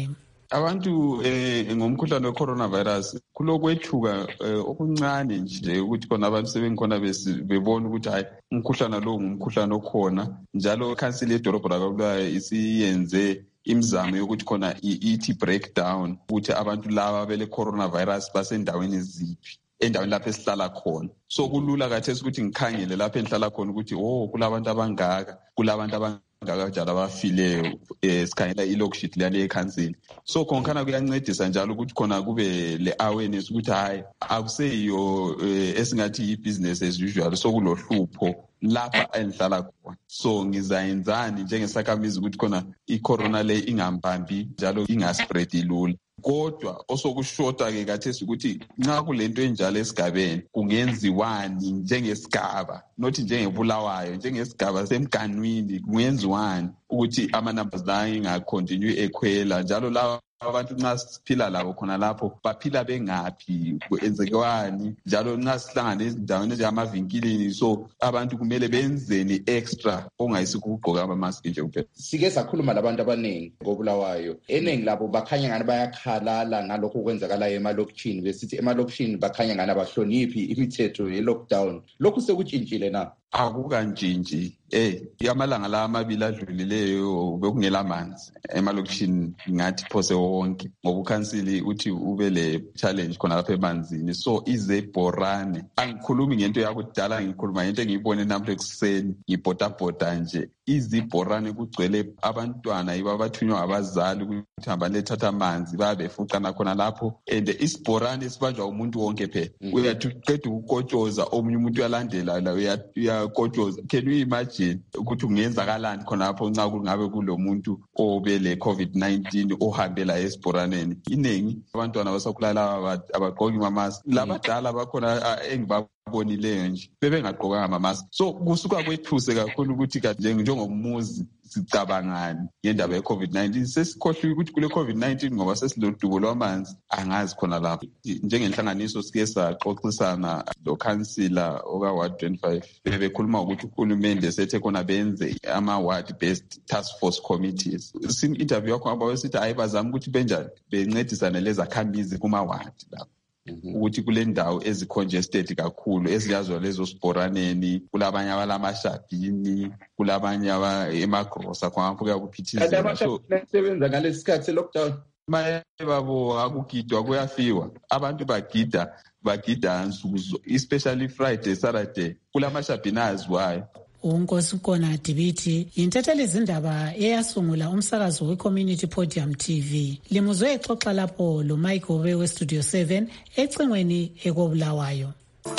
abantu eh ngomkhuhlane we-coronavirus kulokwethuka okuncane nje ukuthi khona abantu sebengikhona bebona ukuthi hayi umkhuhlane lo ngumkhuhlane okhona, njalo ikhansili yedolobho lakwaBulawayo isiyenze imizamo yokuthi khona ithi breakdown ukuthi abantu laba bele coronavirus basendaweni ziphi endaweni lapho esihlala khona. So kulula kathesi ukuthi ngikhangele lapho engihlala khona ukuthi oh kulabantu abangaka, kulabantu abangaka njalo abafileyo esikhangela i-logsheet lale ekhansili. So khonkhana kuyancedisa njalo ukuthi khona kube le awareness ukuthi hayi akuseyiyo esingathi i-business as usual, so kulohlupho lapha engihlala khona. So ngizayenzani njengesakhamizi ukuthi khona i-corona le ingambambi njalo ingaspread lula. Kodwa osokushota-ke kathesi ukuthi nxa kulento enjalo esigabeni kungenziwani njengesigaba, nothi njengeBulawayo, njengesigaba semganwini kungenziwani ukuthi ama-numbers la ingacontinue ekhwela, njalo lawa abantu nxa siphila labo khona lapho baphila bengaphi, kwenzekewani, njalo nxa sihlangane ezindaweni ezingamavinkilini, so abantu kumele benzeni extra ongayisikho ukugqoka ama-mask nje kuphela. Sike sakhuluma labantu abaningi koBulawayo, eningi labo bakhanya ngani bayakhalala ngalokho okwenzakalayo emalokishini, besithi emalokishini bakhanya ngani abahloniphi imithetho ye-lockdown. Lokhu sekutshintshile na? Akukantshintshi. Eh amalanga la amabili adlulileyo bekungela manzi emalokishini, ngathi phose wonke ngoba ukhansili uthi ube le challenge khona lapha emanzini. So izebhorane, angikhulumi ngento yakudala, ngikhuluma ngento engiyibone namhla ekuseni ngibhodabhoda nje. Izibhorane kugcwele abantwana yiba bathunywa abazali ukuthi abalethatha amanzi babefuqana khona lapho, and isibhorane sibanjwa umuntu wonke phela. Uyathi uqeda ukukotshoza omunye umuntu uyalandela la uyakotshoza. Can you imagine ukuthi kungenzakalani khonapho nxa kungabe kulo muntu obele covid nineteen ohambela esibhoraneni? Inengi abantwana basakhulala abagqoki ama-mask, labadala bakhona engibabonileyo nje bebengagqokanga ama-mask. So kusuka kwethuse kakhulu ukuthi kanje njengomuzi sicabangani ngendaba ye-covid nineteen. Sesikhohlwe ukuthi kule covid nineteen ngoba sesilodubo lwamanzi, angazi khona lapho. Njengenhlanganiso sike saxoxisana lo-councillor oka-ward twenty-five, bebekhuluma ukuthi uhulumende sethe khona benze ama-ward based task force committees. Sim-interview yakho abawesithi hayi bazama ukuthi benjani bencedisane lezakhamizi kuma-ward lapho, ukuthi kule ndawo ezi-congested kakhulu eziyazwa lezo sibhoraneni, kulabanye abalamashabhini, kulabanye emagrosa khonapho kuyakuphithizela. So sebenza ngalesi sikhathi se-lockdown maye babo akugidwa kuyafiwa, abantu bagida bagida nsuku, especially Friday, Saturday, kulamashabhini aziwayo. uNkosi Kona Dibithi yintatheli izindaba eyasungula umsakazo we-Community Podium T V. Limuzwe exoxa lapho lo Mike Obe we Studio seven ecingweni ekoBulawayo.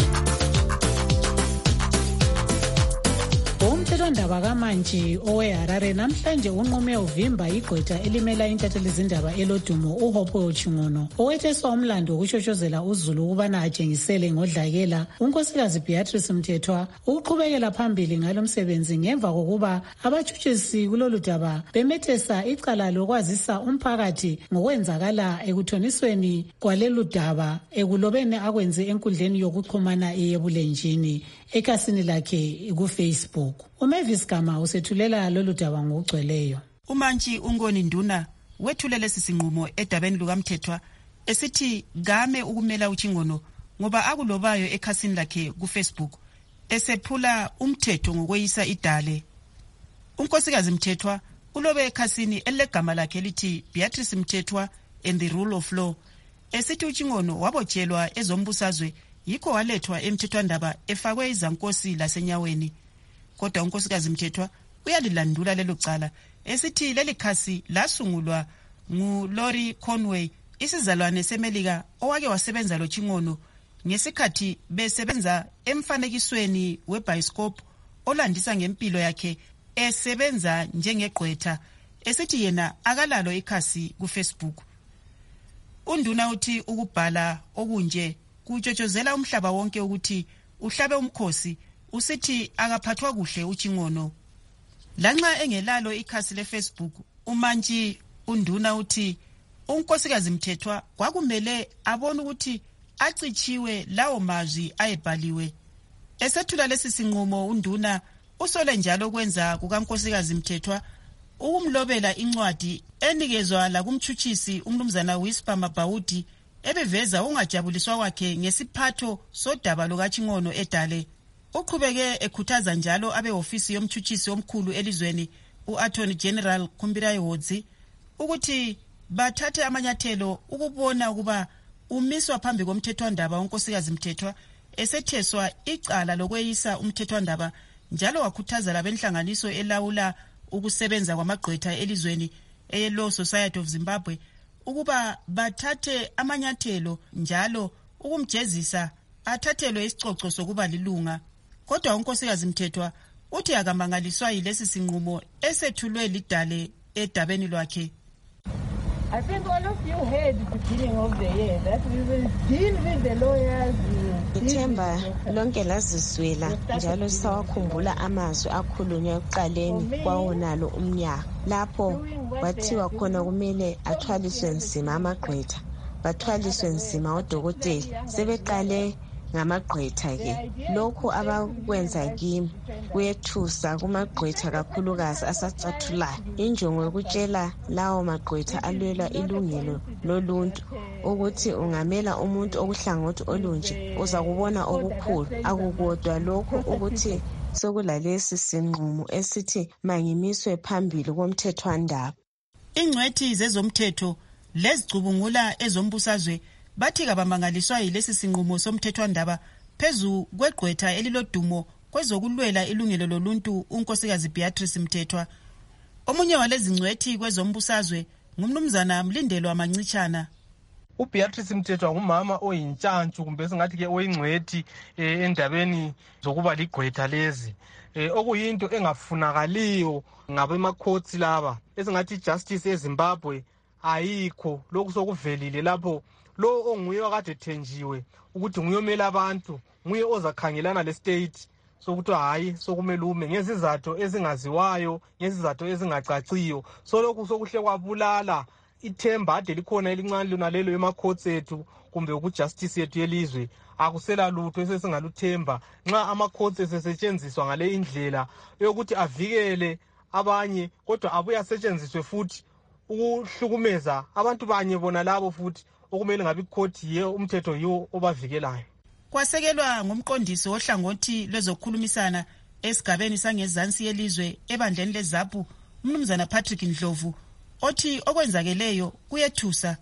Umthethwandaba kaMantshi oweHarare namhlanje unqume uvimba igqwetha elimela intatheli izindaba elodumo uHopho Chingono owetheswa umlando wokushotshozela uZulu ukubana atshengisele ngodlakela unkosikazi Beatrice Mthethwa ukuqhubekela phambili ngalo msebenzi ngemva kokuba abatshutshisi kulolu daba bemethesa icala lokwazisa umphakathi ngokwenzakala ekuthonisweni kwalelu daba ekulobeni akwenze enkundleni yokuxhumana eyebulenjini ekhasini lakhe kuFacebook. uMavis Gama usethulela lolu daba ngokugcweleyo. uMantshi uNgoni Nduna wethule lesi sinqumo edabeni lukaMthethwa esithi game ukumela uChingono ngoba akulobayo ekhasini lakhe kuFacebook esephula umthetho ngokweyisa idale. unkosikazi Mthethwa ulobe ekhasini elegama lakhe lithi Beatrice Mthethwa and the Rule of Law esithi uChingono wabotshelwa ezombusazwe yikho walethwa emthethwandaba efakwe izankosi lasenyaweni. Kodwa unkosikazi Mthethwa uyalilandula lelo cala esithi leli khasi lasungulwa nguLaurie Conway, isizalwane seMelika owake wasebenza lo Chingono ngesikhathi besebenza emfanekisweni weBioscope olandisa ngempilo yakhe esebenza njengegqwetha esithi yena akalalo ikhasi kuFacebook. uNduna uthi ukubhala okunje kutshotshozela umhlaba wonke ukuthi uhlabe umkhosi, usithi akaphathwa kuhle uChingono. Lanxa engelalo ikhasi leFacebook, uMantshi uNduna uthi unkosikazi Mthethwa kwakumele abone ukuthi acitshiwe lawo mazwi ayebhaliwe. Esethula lesi sinqumo uNduna usole njalo kwenza kukankosikazi Mthethwa ukumlobela incwadi enikezwa la kumtshutshisi umnumzana Whisper Mabhawudi ebeveza ungajabuliswa kwakhe ngesiphatho sodaba lukaChingono edale. Uqhubeke ekhuthaza njalo abehofisi yomtshutshisi omkhulu elizweni u-Attorney General Kumbirayi Hodzi ukuthi bathathe amanyathelo ukubona ukuba umiswa phambi komthethwandaba unkosikazi Mthethwa esetheswa icala lokweyisa umthethwandaba, njalo wakhuthaza labenhlanganiso elawula ukusebenza kwamagqwetha elizweni eLaw Society of Zimbabwe ukuba bathathe amanyathelo njalo ukumjezisa athathelwe isicoco sokuba lilunga. Kodwa unkosikazi Mthethwa uthi akamangaliswa yilesi sinqumo esethulwe lidale edabeni lwakhe. I think all of you heard at the beginning of the year that we will deal with the lawyers. Ithemba lonke laziswela njalo sawakhumbula amazwi akhulunywa ekuqaleni kwawonalo umnyaka lapho wathiwa khona kumele athwaliswe nzima amagqwetha, bathwaliswe nzima odokotela. Sebeqale ngamagqwetha-ke lokhu abakwenza kimi kuyethusa kumagqwetha kakhulukazi asacathulayo. Injongo yokutshela lawo magqwetha alwela ilungelo loluntu ukuthi ungamela umuntu okuhlangothi olunje uza kubona okukhulu. Akukodwa lokhu ukuthi sokulalesi sinqumo esithi mangimiswe phambili komthethwandaba. Ingcwethi zezomthetho lezicubungula ezombusazwe bathi kabamangaliswa yilesi sinqumo somthethwandaba phezu kwegqwetha elilodumo kwezokulwela ilungelo loluntu unkosikazi Beatrice Mthethwa. Omunye walezi ngcwethi kwezombusazwe ngumnumzana Mlindelwa Mancitshana. uBeatrice Mthethwa ngumama oyintshantshu kumbe singathi ke oyingcwethi endabeni zokuba ligqwetha lezi, okuyinto engafunakaliyo ngabemakhosi laba esingathi justice eZimbabwe ayikho. Lokhu sokuvelile lapho lo onguye wakade thenjiwe ukuthi nguyomela abantu, nguye ozakhangelana le state sokuthi hayi sokumele ume ngezizathu ezingaziwayo, ngezizathu ezingacaciyo. So lokhu sokuhle kwabulala ithemba ade likhona elincane lona lelo emakhosi ethu kumbe ukujustice yethu yelizwe. Akusela lutho esesingaluthemba nxa amakhosi esesetshenziswa ngale indlela yokuthi avikele abanye, kodwa abuya asetshenziswe futhi ukuhlukumeza abantu banye bona labo futhi okumele ngabe ikhoti yiyo umthetho yiwo obavikelayo. Kwasekelwa ngumqondisi wohlangothi lwezokhulumisana esigabeni sangezansi yelizwe ebandleni leZAPU umnumzana Patrick Ndlovu othi okwenzakeleyo kuyethusa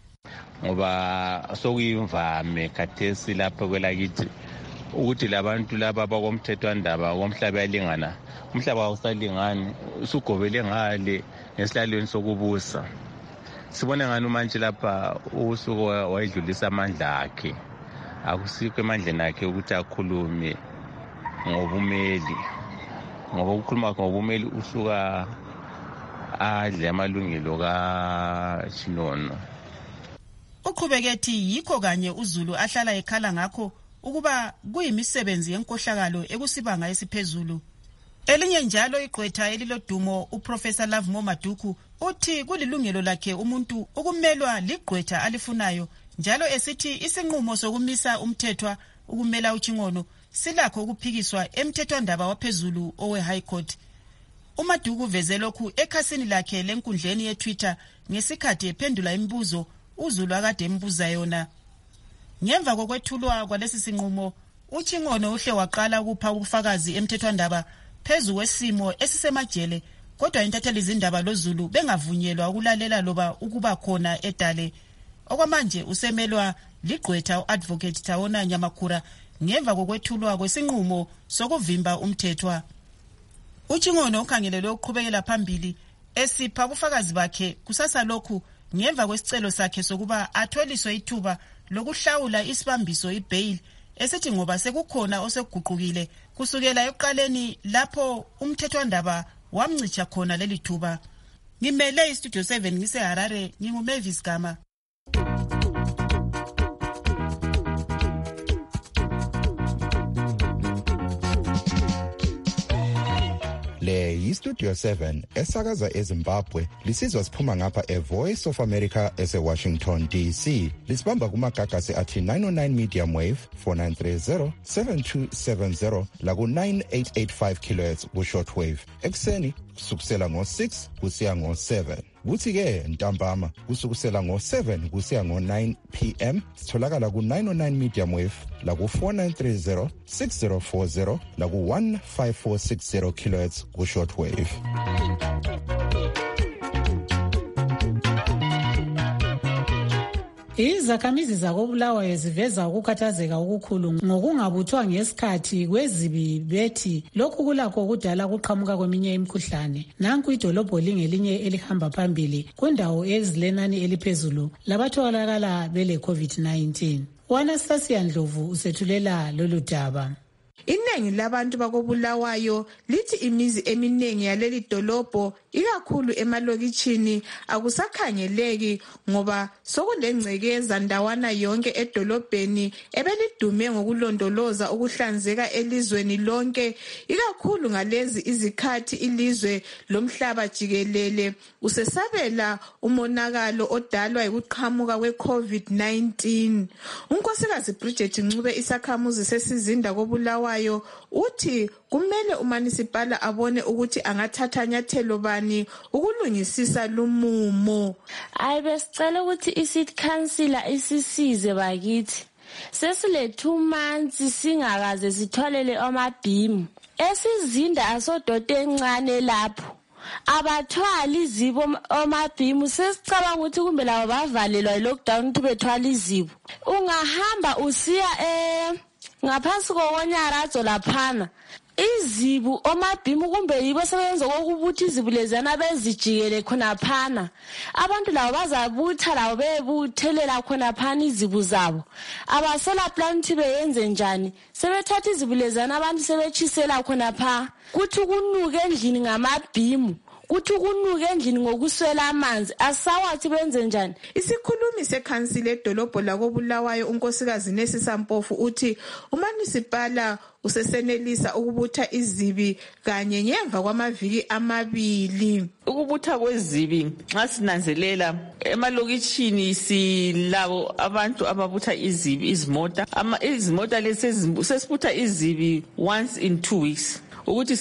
ngoba sokuyimvame khathesi lapho kwelakithi ukuthi labantu laba bakomthethwandaba komhlaba yalingana. Umhlaba awusalingani, usugobele ngale nesihlalweni sokubusa. Sibone ngani manje lapha usuku wayedlulisa amandla akhe, akusikho emandleni akhe ukuthi akhulume ngobumeli, ngoba ukukhuluma ngobumeli usuka adle amalungelo kaChinono. Uqhubekethi yikho kanye uZulu ahlala ekhala ngakho ukuba kuyimisebenzi yenkohlakalo ekusibanga esiphezulu. Elinye njalo igqwetha elilodumo uProfessor Lovemo Maduku uthi kulilungelo lakhe umuntu ukumelwa ligqwetha alifunayo, njalo esithi isinqumo sokumisa umthethwa ukumela uChingono silakho ukuphikiswa emthethwandaba waphezulu owe High Court. uMaduku uveze lokhu ekhasini lakhe lenkundleni yeTwitter ngesikhathi ephendula imibuzo uZulu akade embuza yona. Ngemva kokwethulwa kwalesi sinqumo, uChingono uhle waqala ukupha ubufakazi emthethwandaba phezu kwesimo esisemajele, kodwa intatheli izindaba loZulu bengavunyelwa ukulalela loba ukuba khona edale. Okwamanje usemelwa ligqwetha uAdvocate Tawona Nyamakhura ngemva kokwethulwa kwesinqumo sokuvimba umthethwa. uChingono ukhangelelwe ukuqhubekela phambili esipha ubufakazi bakhe kusasa lokhu ngemva kwesicelo sakhe sokuba atholiswe ithuba lokuhlawula isibambiso ibail esithi ngoba sekukhona osekuguqukile kusukela eqaleni lapho umthethwandaba wamncicha khona leli thuba. Ngimele iStudio seven ngiseHarare, nginguMavis Gama. Le yiStudio seven esakaza eZimbabwe lisizwa siphuma ngapha eVoice of America eseWashington D C. Lisibamba kumagagasi athi nine oh nine medium wave four nine three zero seven two seven zero laku nine eight eight five kilohertz ku shortwave. Ekseni kusukisela ngo-six kusiya ngo-seven. Kuthi-ke ntambama kusukisela ngo-seven kusiya ngo-nine p m sitholakala ku-nine oh nine medium wave laku-four nine three zero six zero four zero laku-one five four six zero kilohertz ku-short wave. Izakhamizi zakoBulawayo ziveza ukukhathazeka okukhulu ngokungabuthwa ngesikhathi kwezibi bethi lokhu kulakho kudala kuqhamuka kweminye imikhuhlane. Nanku idolobho lingelinye elihamba phambili kundawo ezilenani eliphezulu labatholakala bele COVID nineteen. Anastasia Ndlovu usethulela lolu daba. Iningi labantu bakoBulawayo lithi imizi eminingi yaleli dolobho ikakhulu emalokitshini akusakhangeleki ngoba sokulengcekeza ndawana yonke edolobheni ebelidume ngokulondoloza ukuhlanzeka elizweni lonke ikakhulu ngalezi izikhathi ilizwe lomhlaba jikelele usesabela umonakalo odalwa yikuqhamuka kwe-COVID nineteen. Unkosikazi Bridget Ncube isakhamuzi sesizinda koBulawayo uthi kumele umanisipala abone ukuthi angathatha nyathelo bani ukulungisisa lumumo. Ayibesicela ukuthi i-city councilor isisize bakithi. Sesile two months singakaze sitholele amabhimu. Esizinda asodote encane lapho. Abathwali izibo omabhimu sesicabanga ukuthi kumbe labo bavalelwa i-lockdown ukuthi bethwala izibo. Ungahamba usiya eh ngaphansi kokonyaradzo laphana izibu omabhimu kumbe yibo sebenza kokubuthi izibu lezana bezijikele khona phana abantu labo bazabutha labo bebuthelela khona phana izibu zabo abasela planti beyenze njani sebethatha izibu lezana abantu sebechisela khona pha kuthi kunuke endlini ngamabhimu kuthi kunuke endlini ngokuswela amanzi asawathi benze njani. Isikhulumi sekhansile edolobho lakoBulawayo unkosikazi Nesi Sampofu uthi umanisipala usesenelisa ukubutha izibi kanye ngemva kwamaviki amabili. Ukubutha kwezibi nxa sinanzelela emalokitshini silabo abantu ababutha izibi izimota ama izimota lezi sesibutha izibi once in two weeks. Ukuthi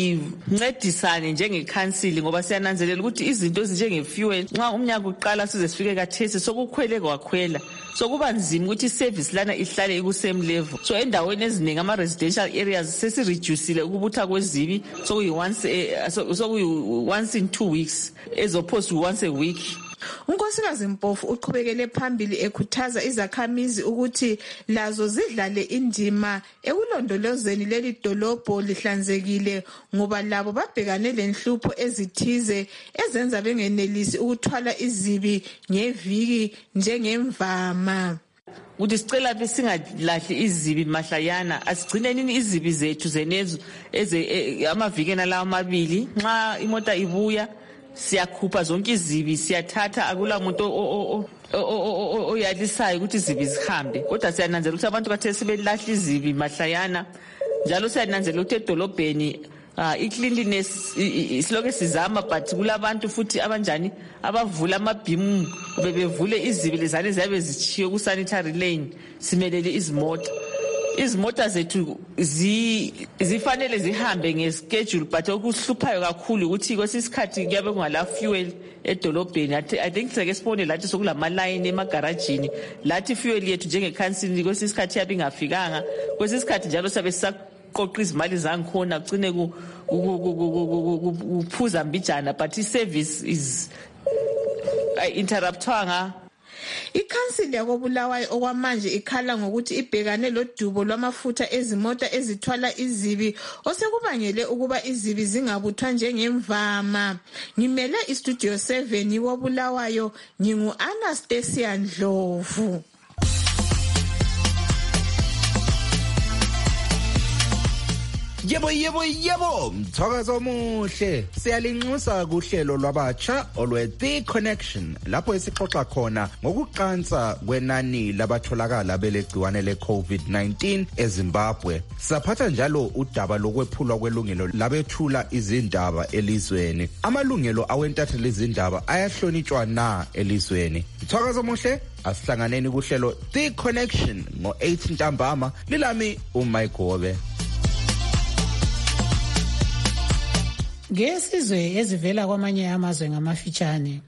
sincedisane njengekhansili ngoba siyananzelela ukuthi izinto ezinjengefuel nxa umnyaka uqala size sifike kathesi sokukhwele kwakhwela sokuba nzima ukuthi service lana ihlale ikusame level. So endaweni eziningi ama residential areas sesireducile ukubutha kwezibi sokuyi once sokuyi once in two weeks as opposed to once a week. Unkosikazi Mpofu uqhubekele phambili ekhuthaza izakhamizi ukuthi lazo zidlale indima ekulondolozeni leli dolobho lihlanzekile ngoba labo babhekane lenhlupho ezithize ezenza bengenelisi ukuthwala izibi ngeviki njengemvama. Ukuthi sicela besingadlahli izibi mahlayana asigcineni izibi zethu zenezo eze amavikena lawo amabili nxa imota ibuya siyakhupha zonke izibi siyathatha akula muntu oyalisayo ukuthi izibi zihambe kodwa siyananzela ukuthi abantu kathesi belahla izibi mahlayana njalo siyananzela ukuthi edolobheni i-cleanliness isiloke sizama but kulabantu futhi abanjani abavula amabhimu bebevule izibi lezane ziyabe zichiwe ku-sanitary lane simelele izimota. Izimota zethu zifanele zihambe ngeschedule but okuhluphayo kakhulu ukuthi kwesisikhathi kuyabe kungala fuel edolobheni. I think sike sibone lathi sokulama line emagarajini lathi fuel yethu njengekhansili kwesisikhathi yabe ingafikanga kwesisikhathi njalo sabe sisaqoqa izimali zangikhona kugcine kuphuza mbijana but i-service is interruptwanga. Ikhansili yakoBulawayo okwamanje ikhala ngokuthi ibhekane lodubo lwamafutha ezimota ezithwala izibi osekubangele ukuba izibi zingabuthwa njengemvama. Ngimele istudio seven woBulawayo ngingu Anastasia Ndlovu. Yebo yebo yebo mthakazo omuhle siyalinxusa kuhlelo lwabatsha olwe The Connection lapho esixoxa khona ngokuqansa kwenani labatholakala belegciwane le COVID nineteen eZimbabwe. Saphatha njalo udaba lokwephulwa kwelungelo labethula izindaba elizweni. Amalungelo awentatheli izindaba ayahlonitshwa na elizweni? Mthakazo omuhle asihlanganeni kuhlelo The Connection ngo eight ntambama lilami uMayigobe. ngesizwe ezivela kwamanye amazwe ngamafitshane.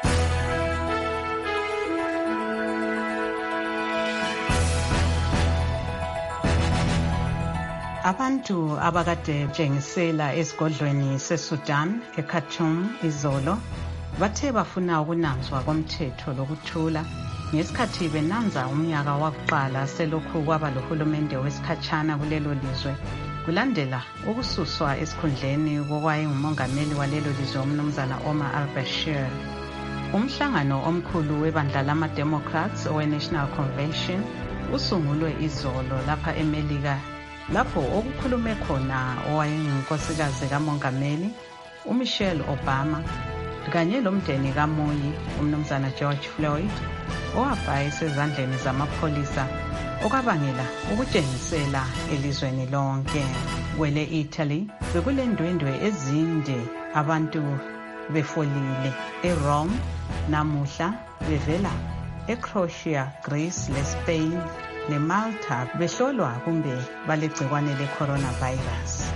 Abantu abakade tshengisela esigodlweni seSudan eKhartoum izolo bathe bafuna ukunanzwa komthetho lokuthula ngesikhathi benanza umnyaka wakuqala selokhu kwaba lohulumende wesikhatshana kulelo lizwe kulandela ukususwa esikhundleni kokwayengumongameli walelo lizwe umnumzana Omar al-Bashir. Umhlangano omkhulu webandla lama-Democrats owe-National Convention usungulwe izolo lapha eMelika, lapho okukhulume khona owayengunkosikazi kamongameli uMichelle Obama kanye lomndeni kaMoyi umnumzana George Floyd owafa esezandleni zamapholisa okwabangela ukutshengisela elizweni lonke. Kwele Italy bekulendwendwe ezinde abantu befolile eRome namuhla bevela eCroatia, Greece leSpain neMalta behlolwa kumbe balegcikwane le-coronavirus.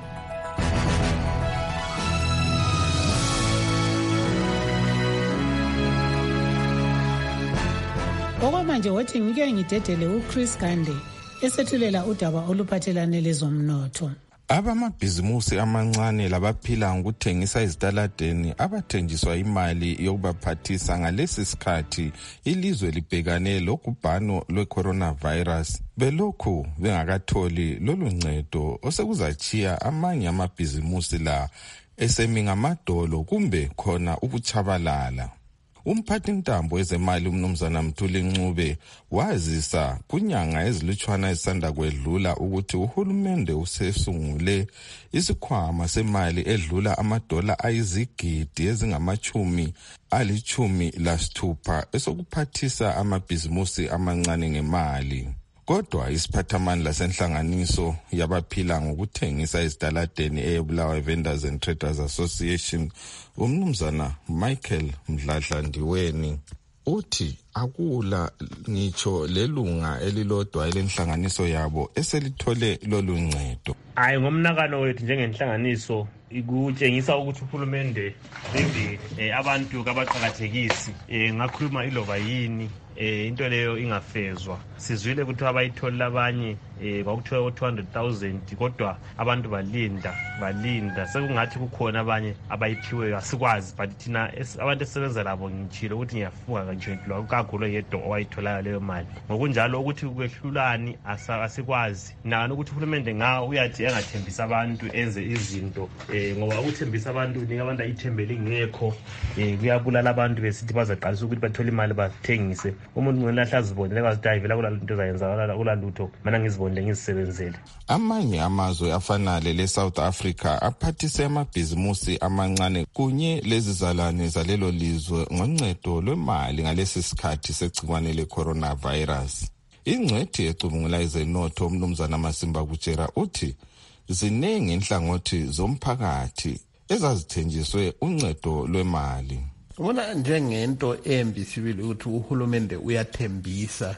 Okwamanje wathi ngike ngidedele uChris Gande esethulela udaba oluphathelane lezomnotho. Abamabhizimusi amancane labaphila ngokuthengisa izitaladeni abathenjiswa imali yokubaphathisa ngalesi sikhathi ilizwe libhekane logubhano lwe-coronavirus belokhu bengakatholi lolu ncedo osekuzachiya amanye amabhizimusi la esemi ngamadolo kumbe khona ukuchabalala. Umphathi ntambo ezemali umnumzana Mthuli Ncube wazisa kunyanga ezilutshwana esanda kwedlula ukuthi uhulumende usesungule isikhwama semali edlula amadola ayizigidi ezingamachumi alichumi lasithupha esokuphathisa amabhizimusi amancane ngemali. Kodwa isiphathamandla senhlanganiso yabaphila ngokuthengisa izitaladeni eBulawayo Vendors and Traders Association umnumzana Michael Mdladlandiweni uthi akula ngitsho lelunga elilodwa elenhlanganiso yabo eselithole lolu ncedo. Hayi ngomnakano wethu njengenhlanganiso ikutshengisa ukuthi uhulumende maybe eh, abantu kabaqhakathekisi eh, ngakhuluma ilova yini eh, into leyo ingafezwa. Sizwile ukuthi abayithola abanye eh, kwakuthiwa two hundred thousand kodwa abantu balinda balinda sekungathi kukhona abanye abayiphiweyo asikwazi, but thina abantu esebenza labo ngitshilo ukuthi ngiyafunga kanjalo kakhulu yedwa owayitholayo leyo mali. Ngokunjalo ukuthi kwehlulani asikwazi nani ukuthi uhulumende nga uyathi engathembisa abantu enze izinto eh, ngoba ukuthembisa abantu nika abantu ayithembele ngekho eh, kuyabulala abantu besithi bazaqalisa ukuthi bathole imali bathengise. Umuntu ngelahla azibonele kwazidayivela kulalento zayenza kulalutho mana ngizibonele ngizisebenzele. Amanye amazwe afanale leSouth Africa aphathise amabhizimusi amancane kunye lezizalwane zalelo lizwe ngoncedo lwemali ngalesi sikhathi segcikwane le-coronavirus. Ingcwethi ecubungula ezenotho umnumzana Masimba Kutshera uthi ziningi inhlangothi zomphakathi ezazithenjiswe uncedo lwemali. Ubona njengento embi sibili ukuthi uhulumende uyathembisa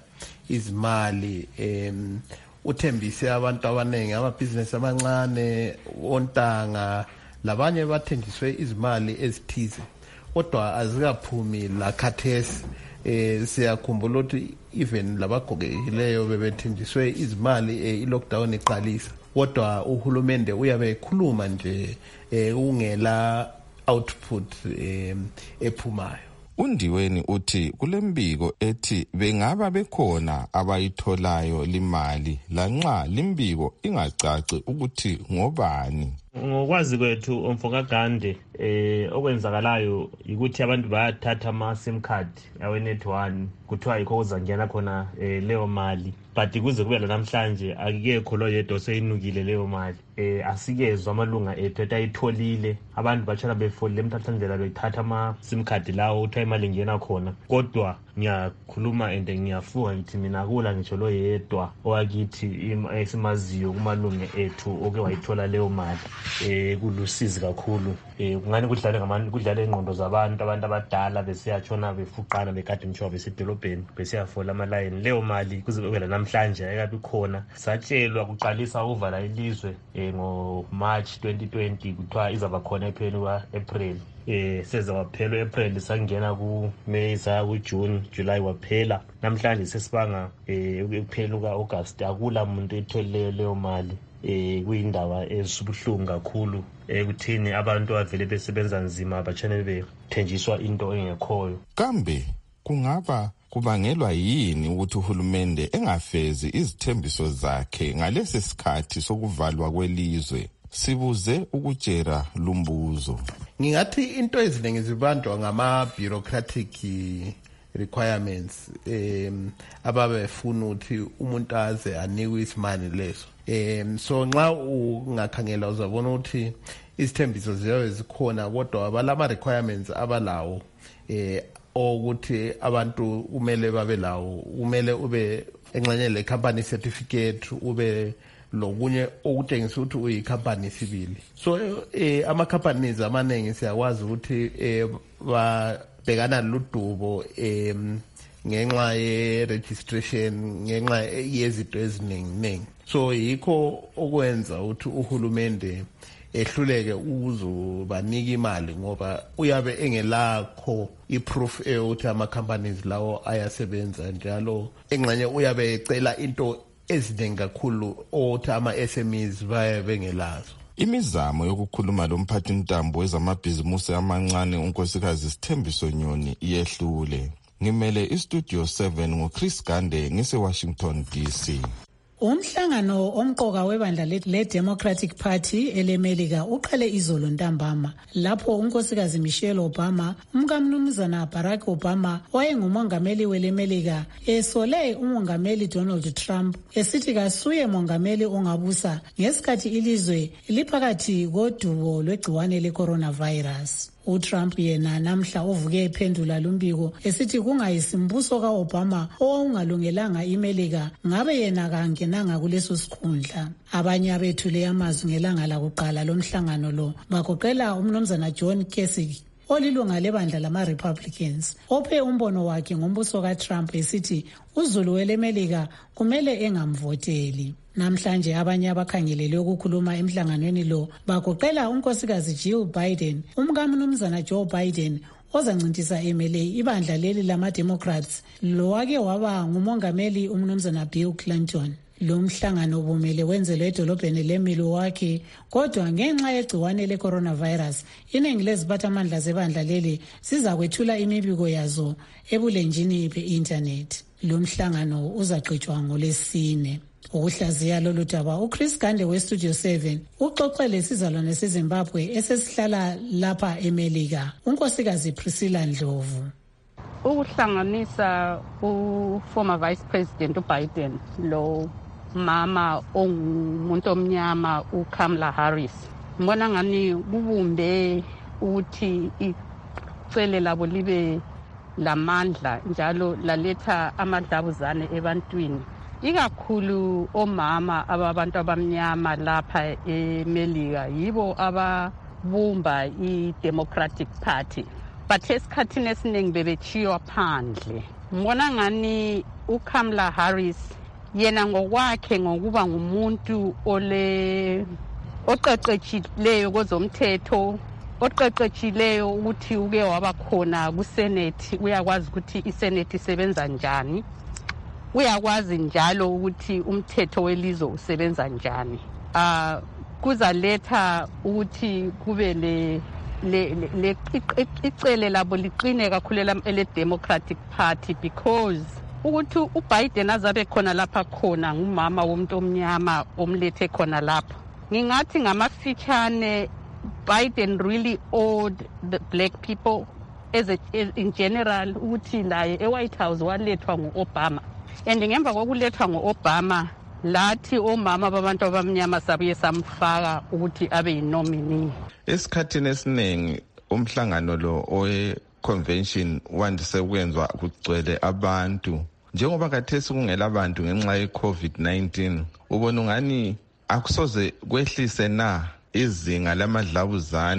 izimali em uthembise abantu abaningi amabhizinesi amancane ontanga labanye bathenjiswe izimali ezithize kodwa azikaphumi la khathesi. Eh siyakhumbula ukuthi even labagogekileyo bebethenjiswe izimali eh, i-lockdown iqalisa kodwa uhulumende uyabe ekhuluma nje eh, ungela output eh, ephumayo. Undiweni uthi kulembiko ethi bengaba bekhona abayitholayo limali lanxa limbiko ingacaci ukuthi ngobani. Ngokwazi kwethu umfokagande eh okwenzakalayo ukuthi abantu bayathatha ama sim card yawe net one kuthiwa yikho uzangena khona eh, leyo mali, but kuze kube namhlanje akekho lo yedwa seyinukile leyo mali. Eh asikezwe amalunga ethu etayitholile abantu bachana befolile emthathandlela bethatha ama sim card lawo uthiwa imali ngena khona. Kodwa ngiyakhuluma ende ngiyafuka ngithi mina kula ngitsho lo yedwa owakithi esimaziyo kumalunga ethu oke wayithola leyo mali. Eh kulusizi kakhulu eh ngani kudlale ngamani kudlale ingqondo zabantu abantu abadala besiyatshona befuqana bekade ngitsho besedolobheni besiyafola amalayini. Leyo mali kuzobela namhlanje ayikabi khona. Satshelwa kuqalisa uvala ilizwe ngo March twenty twenty kuthiwa izaba khona epheleni kwa April. Eh seze waphela April sangena ku May sa ku June July waphela. Namhlanje sesibanga eh ukuphela ka August akula umuntu etholile leyo mali. Eh kuyindaba esibuhlungu kakhulu ekuthini abantu avele besebenza nzima abachane bethenjiswa into engekhoyo. Kambe kungaba kubangelwa yini ukuthi uhulumende engafezi izithembiso zakhe ngalesi sikhathi sokuvalwa kwelizwe? Sibuze ukutshera lumbuzo. Ngingathi into eziningi zibandwa ngama bureaucratic requirements um ababefuna ukuthi umuntu aze anikwe isimani leso. Um so nxa ungakhangela uzabona ukuthi izithembiso ziyabe zikhona kodwa abalama requirements abalawo eh ukuthi abantu kumele babe lawo, kumele ube engxenye le company certificate, ube lokunye okutshengisa ukuthi uyicompany sibili. So eh ama companies amaningi siyakwazi ukuthi eh babhekana ludubo em ngenxa ye registration, ngenxa yezinto eziningi. So yikho okwenza ukuthi uhulumende ehluleke ukuzobanika imali ngoba uyabe engelakho iproof ukuthi ama companies lawo ayasebenza njalo. Engxenye uyabe ecela into eziningi kakhulu othi ama S M Es baye bengelazo. Imizamo yokukhuluma lomphathintambo wezamabhizimusi amancane unkosikazi Sithembiso Nyoni iyehlule. Ngimele istudio seven ngoChris Gande ngise-Washington D C. Umhlangano omqoka webandla le-Democratic Party elemelika uqale izolo ntambama lapho unkosikazi Michelle Obama, umkamnumzana Barack Obama wayengumongameli welemelika esole umongameli Donald Trump esithi kasuye mongameli ongabusa ngesikhathi ilizwe liphakathi kodubo lwegciwane le-coronavirus. uTrump yena namhla uvuke ephendula lumbiko esithi kungayisimbuso kaObama okungalungelanga imelika ngabe yena kangenanga kuleso sikhundla. Abanye abethule amazwi ngelanga lakuqala lomhlangano lo bagoqela umnumzana John Kasich olilunga lebandla lama-Republicans ophe umbono wakhe ngombuso kaTrump esithi uzulu welemelika kumele engamvoteli. Namhlanje abanye abakhangelele ukukhuluma emhlanganweni lo bagoqela unkosikazi Jill Biden, umkamnumzana Joe Biden ozancintisa emele ibandla leli lama-Democrats lo wake waba ngumongameli umnumzana Bill Clinton. Lo mhlangano ubumele wenzelwe edolobheni leMilwaukee kodwa ngenxa yegciwane le-coronavirus iningi leziphathamandla zebandla leli sizakwethula imibiko yazo ebulenjini be-internet. Lo mhlangano uzaqhutshwa ngolesine. Ukuhlaziya lolu daba uChris Gande weStudio seven uxoxele sizalwane seZimbabwe esesihlala lapha eMelika unkosikazi Priscilla Ndlovu. Ukuhlanganisa uformer Vice President uBiden lo mama ongumuntu omnyama uKamala Harris, ngibona ngani kubumbe ukuthi icele labo libe lamandla njalo laletha amadlabuzane ebantwini, ikakhulu omama ababantu abamnyama lapha eMelika yibo ababumba i-Democratic Party. But esikhathini esiningi bebechiywa phandle. Ngibona ngani uKamala Harris yena ngokwakhe ngokuba ngumuntu ole oqeqetshileyo kwezomthetho, oqeqetshileyo ukuthi uke waba khona kuSenate, uyakwazi ukuthi iSenate isebenza njani, uyakwazi njalo ukuthi umthetho welizwe usebenza njani. Ah kuzaletha ukuthi kube le le icele labo liqine kakhulu ele Democratic Party because ukuthi uBiden azabe khona lapha khona ngumama womuntu omnyama omlethe khona lapha. Ngingathi ngamafitshane Biden really owed the black people as a, in general ukuthi laye eWhite House walethwa nguObama, and ngemva kokulethwa nguObama lathi omama babantu abamnyama sabuye samfaka ukuthi abe yinomini. Esikhathini esiningi umhlangano lo owe convention wandise ukwenziwa kugcwele abantu, njengoba kathesi kungela abantu ngenxa ye COVID nineteen. Ubona ngani akusoze kwehlise na izinga lamadlabuzane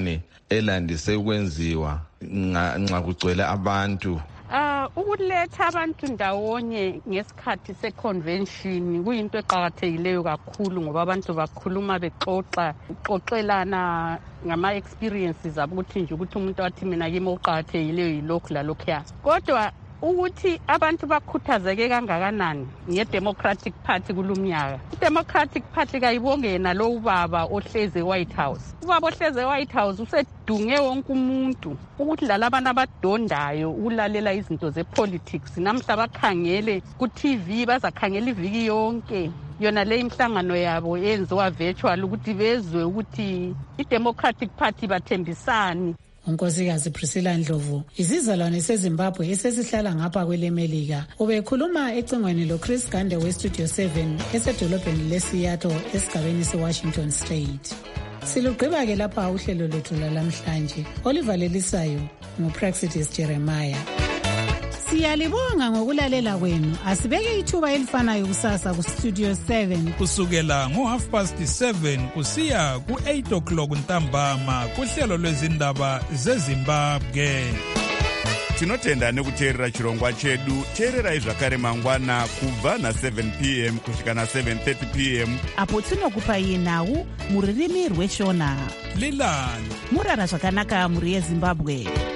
elandise ukwenziwa nxa kugcwele abantu? Uh, ukuletha abantu ndawonye ngesikhathi se-convention kuyinto eqakathekileyo kakhulu ngoba abantu bakhuluma bexoxa uxoxelana ngama-experiences abo ukuthi nje ukuthi umuntu wathi mina kimi oqakathekileyo yilokhu lalokhuya. Kodwa ukuthi abantu bakhuthazeke kangakanani nge-Democratic Party kulumnyaka. I-Democratic Party kayibonge yena lo ubaba ohleze e-White House. Ubaba ohleze e-White House usedunge wonke umuntu ukuthi lala abantu abadondayo ukulalela izinto ze-politics namhla bakhangele ku-T V bazakhangela iviki yonke yona le imhlangano yabo yenziwa virtual ukuthi bezwe ukuthi i-Democratic Party bathembisani. unkosikazi Priscilla Ndlovu izizalwane seZimbabwe esesihlala ngapha kwelemelika ubekhuluma ecingweni lo Chris Gande we Studio seven esedolobheni leSeattle esigabeni seWashington State. Silugqiba ke lapha uhlelo lwethu lamhlanje. Olivalelisayo nguPraxitis Jeremiah. Siyalibonga ngokulalela kwenu. Asibeke ithuba elifanayo kusasa ku Studio seven kusukela ngo half past seven kusiya ku eight o'clock ntambama kuhlelo lwezindaba zeZimbabwe. Tinotenda nekuteerera chirongwa chedu. Teererai zvakare mangwana kubva na seven p m kusvika na seven thirty p m apo tinokupai nhau muririmi rweshona. Lilani murara zvakanaka muri yeZimbabwe.